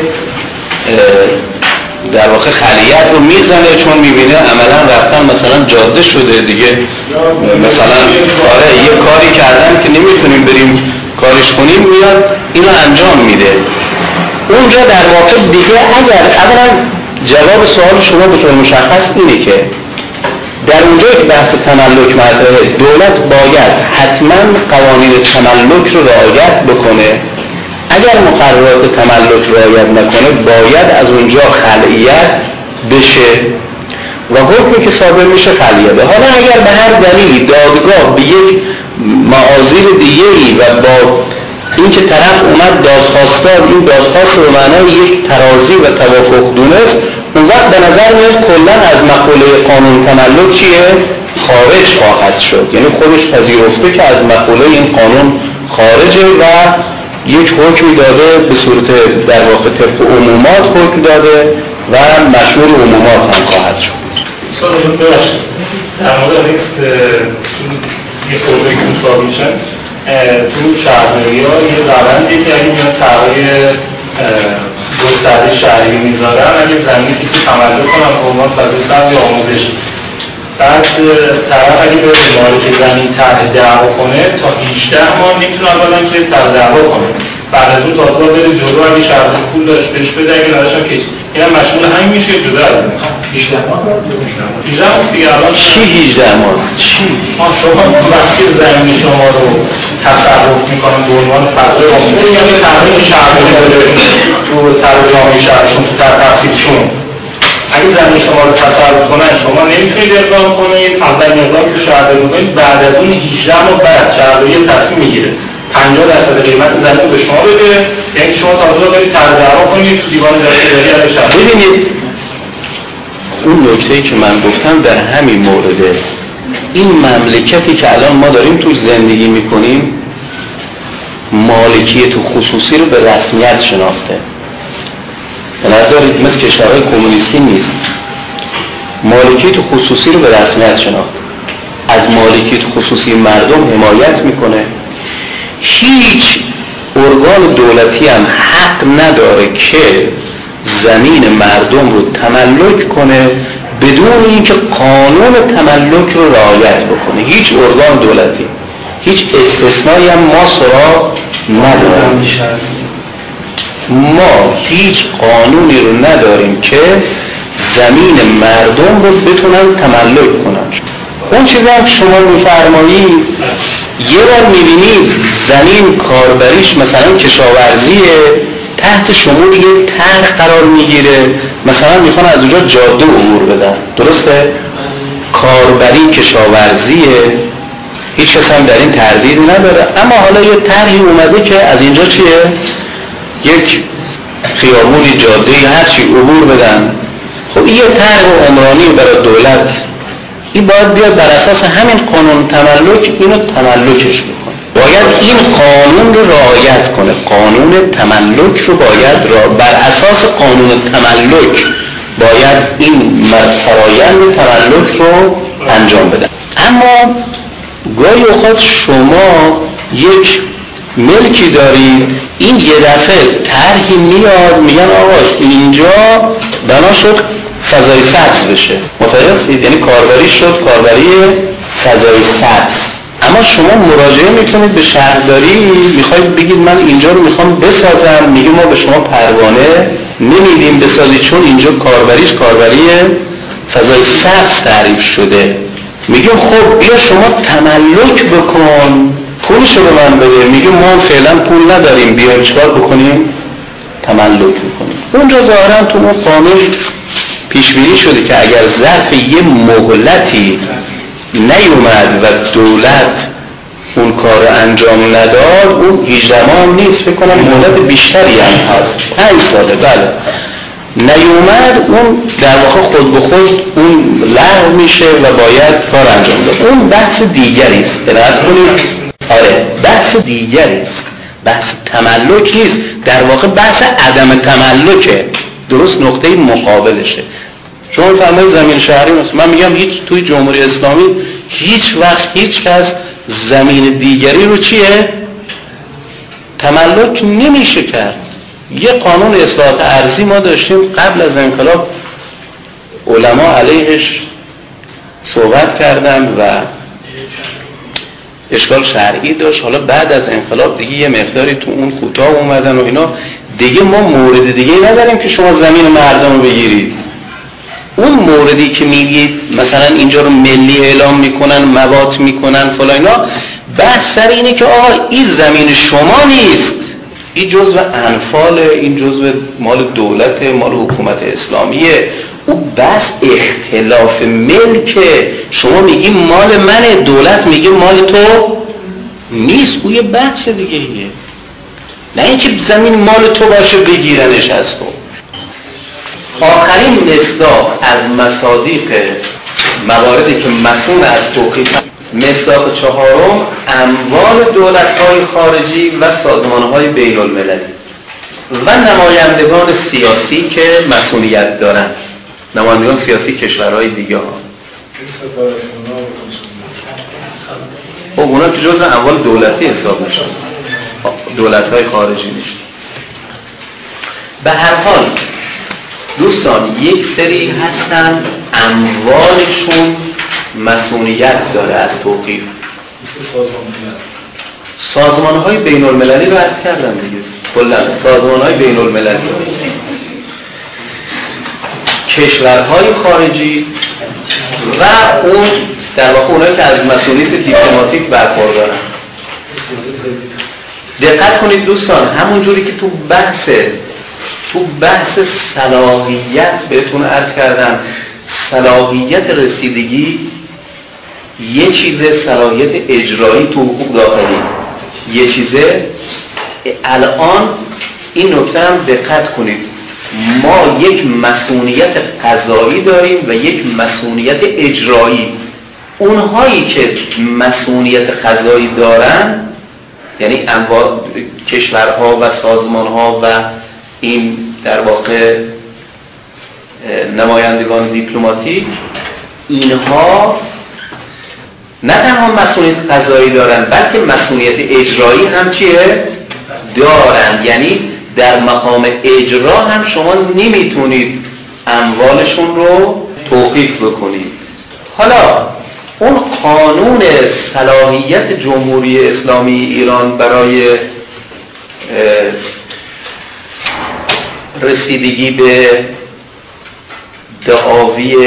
Speaker 1: در واقع خلیت رو میزنه، چون میبینه عملا رفتن مثلا جاده شده دیگه، مثلا آره یه کاری کردن که نمیتونیم بریم کارش کنیم، میاد اینو انجام میده. اونجا در واقع دیگه اگر اولا جواب سوال شما به طور مشخص اینه که در اونجا که بحث تملک مطرحه، دولت باید حتما قوانین تملک رو رعایت بکنه. اگر مقررات تملک رعایت نکنه باید از اونجا خلعیت بشه و حکمی که صادر میشه خلعیت. حالا اگر به هر دلیلی دادگاه به یک معاذیر دیگه‌ای و با اینکه طرف اومد دادخواستار این دادخواست رو معنای یک ترازی و توافق دونست، اون وقت به نظر میاد کلا از مقوله قانون تملک چیه؟ خارج خواهد شد. یعنی خودش پذیرفته که از مقوله این قانون خارجه و یک حکمی داده به صورت در واقع طبق عمومات حکم داده و مشمول عمومات هم خواهد شد.
Speaker 7: سوالتون ببخشید در مورد یه خورده که مصاب میشن تو شهرداری ها یه روندی که اگه میاد طرحهای گسترده شهری میذارن، اگه زمین کسی تملک کنن به عنوان فضای سبز یا آموزش، بعد طرف اگه به مالک زمین طرح دعوا کنه تا 18 ماه میتونه اولا که طرح دعوا کنه، بعد از اون دادگاه بره جلو، اگه شهردار پول داشت بهش بده، اگه نداشت هم کشید. اینم مشمول همین میشه جدا از این 18 ماه 18 ماه دیگه. الان
Speaker 1: چی 18 ماه؟ چی؟
Speaker 7: شما وقتی زمین شما رو تصرف میکنن به عنوان فضای عمومی، یعنی تحریم شهرداری بده تو طرح جامعه شهرشون، تو طرح تحصیلشون، اگه زمین شما رو تصرف کنن شما نمیتونید اقدام کنید. اولین اقدام که شهرداری میکنید بعد از اون 18 ماه بعد شهرداری تصمیم میگیره 50% قیمت زمین به شما بده، یعنی شما تازه برید طرح دعوا کنید تو دیوان دسته‌داری از شهر.
Speaker 1: ببینید اون نکته‌ای که من گفتم در همین مورده، این مملکتی که الان ما داریم توش زندگی میکنیم مالکیت خصوصی رو به رسمیت شناخته. ندارید مثل کشورهای کمونیستی نیست. مالکیت خصوصی رو به رسمیت شناخته، از مالکیت خصوصی مردم حمایت میکنه. هیچ ارگان دولتی هم حق نداره که زمین مردم رو تملک کنه بدون اینکه قانون تملک رو رعایت بکنه. هیچ ارگان دولتی، هیچ استثنایی هم ما سراغ نداریم. ما هیچ قانونی رو نداریم که زمین مردم رو بتونن تملک کنن. اون چیزی هم شما میفرمایید یه بار میبینید زمین کاربریش مثلا کشاورزیه، تحت شمول یه طرح قرار میگیره، مثلا میخوان از اونجا جاده عبور بدن، درسته؟ کاربری کشاورزیه، هیچ کس هم در این تردیدی نداره، اما حالا یه طرحی اومده که از اینجا چیه؟ یک خیابونی، جاده‌ای، هرچی عبور بدن. خب این یه طرح عمرانی برای دولت، این باید بیاد بر اساس همین قانون تملک اینو تملکش بکنه. باید این قانون رو رعایت کنه، قانون تملک رو باید بر اساس قانون تملک باید این فرآیند تملک رو انجام بده. اما گاهی اوقات شما یک ملکی دارید، این یه دفعه طرحی میاد میگن آقا اینجا بنا شد فضای سبز بشه، متوجه؟ یعنی کاربری شد کاربری فضای سبز، اما شما مراجعه میکنید به شهرداری، میخواید بگید من اینجا رو میخوام بسازم، میگه ما به شما پروانه نمیدیم بسازید چون اینجا کاربریش کاربری فضای سبز تعریف شده. میگه خب بیا شما تملک بکن، پولشو به من بده. میگه ما فعلا پول نداریم، بیا چیکار بکنیم؟ تملک بکنیم. اونجا ظاهرا تو اون قانون پیشبینی شده که اگر ظرف یه مهلتی نیومد و دولت اون کار انجام نداد، اون 18 ماه نیست، فکر کنم مهلت بیشتری هم هست، 5 ساله، بله، نیومد، اون در واقع خود به خود اون لغو میشه و باید کار انجام داد. اون بحث دیگری است، دقت کنید. آره بحث دیگری است، بحث تملک نیست، در واقع بحث عدم تملکه، درست نقطه مقابلشه. چون فرمای زمین شهری مثلا من میگم هیچ توی جمهوری اسلامی هیچ وقت هیچ کس زمین دیگری رو چیه؟ تملک نمیشه کرد. یه قانون اصلاحات ارضی ما داشتیم قبل از انقلاب، علما علیهش صحبت کردن و اشکال شرعی داشت. حالا بعد از انقلاب دیگه یه مقداری تو اون کوتاه اومدن و اینا، دیگه ما مورد دیگه نداریم که شما زمین مردم رو بگیرید. اون موردی که میگید مثلا اینجا رو ملی اعلام میکنن، موات میکنن فلان اینا، بحث سر اینه که آقا این زمین شما نیست، این جزء انفال، این جزء مال دولت، مال حکومت اسلامیه. اون بحث اختلاف ملکه، شما میگی مال منه، دولت میگه مال تو نیست، اون یه بحث دیگه ایه. نه اینکه زمین مال تو باشه بگیرنش از تو. آخرین مصداق از مصادیق مواردی که مسئول از توقیف، مصداق چهارم اموال دولت‌های خارجی و سازمان‌های بین‌المللی و نمایندگان سیاسی که مسئولیت دارند، نمایندگان سیاسی کشورهای دیگه ها. اونا که جزء اموال دولتی حساب میشن، دولت‌های خارجی میشن. به هر حال دوستان یک سری هستن اموالشون مسئولیت داره از توقیف. سازمان‌های بین‌المللی رو عرض کردم دیگه، کلا سازمان‌های بین‌المللی، کشورهای خارجی و اون در واقع اونایی که از مسئولیت دیپلماتیک برخوردارن. دقت کنید دوستان، همون جوری که تو بحث صلاحیت بهتون عرض کردم، صلاحیت رسیدگی یه چیزه، صلاحیت اجرایی تو حقوق داخلی یه چیزه. الان این نکته هم دقت کنید، ما یک مسئولیت قضایی داریم و یک مسئولیت اجرایی. اونهایی که مسئولیت قضایی دارن، یعنی کشورها و سازمانها و این در واقع نمایندگان دیپلماتیک، اینها نه تنها مسئولیت قضایی دارن بلکه مسئولیت اجرایی هم چیه؟ دارن. یعنی در مقام اجرا هم شما نمیتونید اموالشون رو توقیف بکنید. حالا اون قانون صلاحیت جمهوری اسلامی ایران برای رسیدگی به دعاوی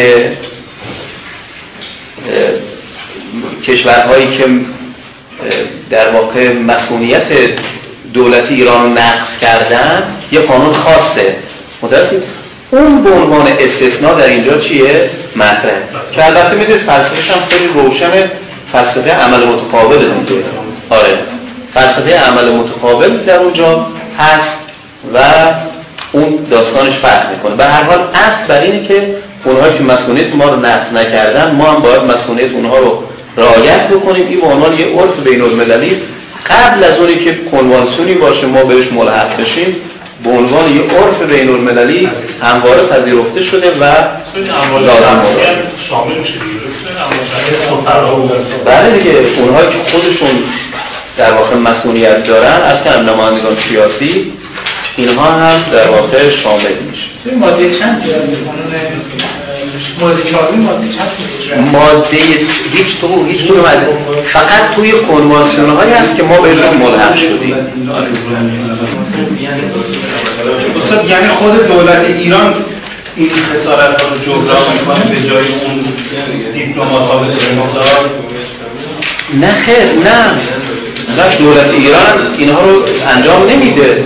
Speaker 1: کشورهایی که در واقع مسئولیت دولتی ایران رو نقض کردن یه قانون خاصه، متوجه؟ اون به عنوان استثناء در اینجا چیه؟ مطرحه که البته میدونید فلسفه‌ش هم خیلی روشنه، فلسفه عمل متقابل دیگه. آره، فلسفه عمل متقابل در اونجا هست و اون داستانش فرق میکنه. به هر حال اصل بر اینه که اونهایی که مسئولیت ما رو نقض نکردن، ما هم باید مسئولیت اونها رو رعایت بکنیم. این به عنوان یه عرف بین‌المللی قبل از اونی که کنوانسیونی باشه ما بهش ملحق بشیم، به عنوان یه عرف بین‌المللی همواره پذیرفته شده و لازم
Speaker 5: شامل میشه دیگه.
Speaker 1: بله دیگه، اونهایی که خودشون در واقع مسئولیت دارن از که نمایندگان سیاسی، اینها هم در واقع شامل میشه.
Speaker 2: توی ماده چند ماده 4 ماده چند
Speaker 1: ماده هیچ کدوم فقط توی کنوانسیون هایی هست که ما بهشون ملحق شدیم.
Speaker 3: یعنی خود دولت ایران این خسارت ها رو جبران میکنه به جای اون دیپلمات ها به انحصار؟
Speaker 1: نه خیر، نه دولت ایران اینها رو انجام نمیده.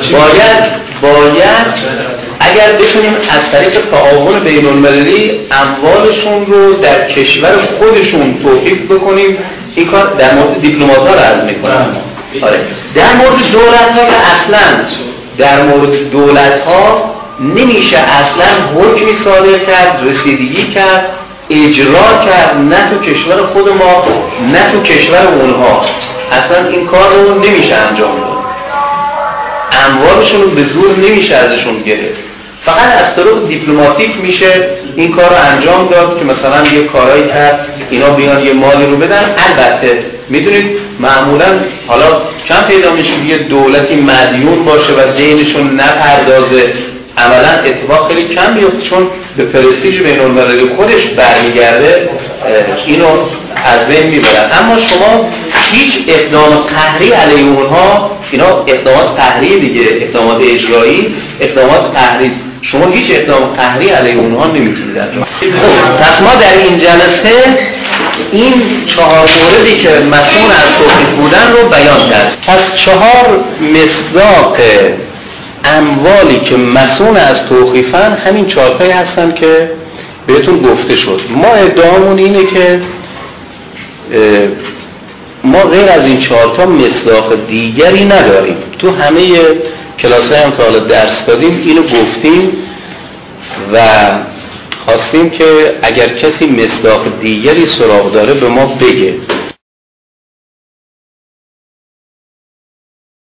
Speaker 1: باید اگر بتونیم از طریق تعاون بین‌المللی اموالشون رو در کشور خودشون توقیف بکنیم. این کار در مورد دیپلمات‌ها رو عرض می‌کنم. آره، در مورد دولت‌ها که اصلاً در مورد دولت‌ها نمیشه اصلاً حکمی صادر کرد، رسیدگی کرد، اجرا کرد، نه تو کشور خود ما نه تو کشور اونها. اصلا این کار رو نمیشه انجام داد. اموالشون رو به زور نمیشه ازشون گرفت. فقط از طریق دیپلماتیک میشه این کار رو انجام داد که مثلا یه کارایی کرد اینا بیان یه مالی رو بدن. البته میدونید معمولا حالا کم پیدا میشه یه دولتی مدیون باشه و دینشون نپردازه، عملا اتفاق خیلی کم بیفته چون به پرستیژ بین‌المللی خودش برمیگرده، اینو از بین میبرن. اما شما هیچ اقدام قهری علیه اونها، اینا اقدامات قهری دیگه، اقدامات اجرایی، اقدامات قهری، شما هیچ اقدام قهری علیه اونها نمیتونید انجام بدید. پس ما در این جلسه این 4 موردی که مسئول از توقیف بودن رو بیان کرد. پس 4 مصداق اموالی که مسئول از توقیفن همین 4 تایی هستن که بهتون گفته شد. ما ادعامون اینه که ما غیر از این 4 تا مصداق دیگری نداریم. تو همه کلاس‌های هم که حالا درس دادیم اینو گفتیم و خواستیم که اگر کسی مصداق دیگری سراغ داره به ما بگه.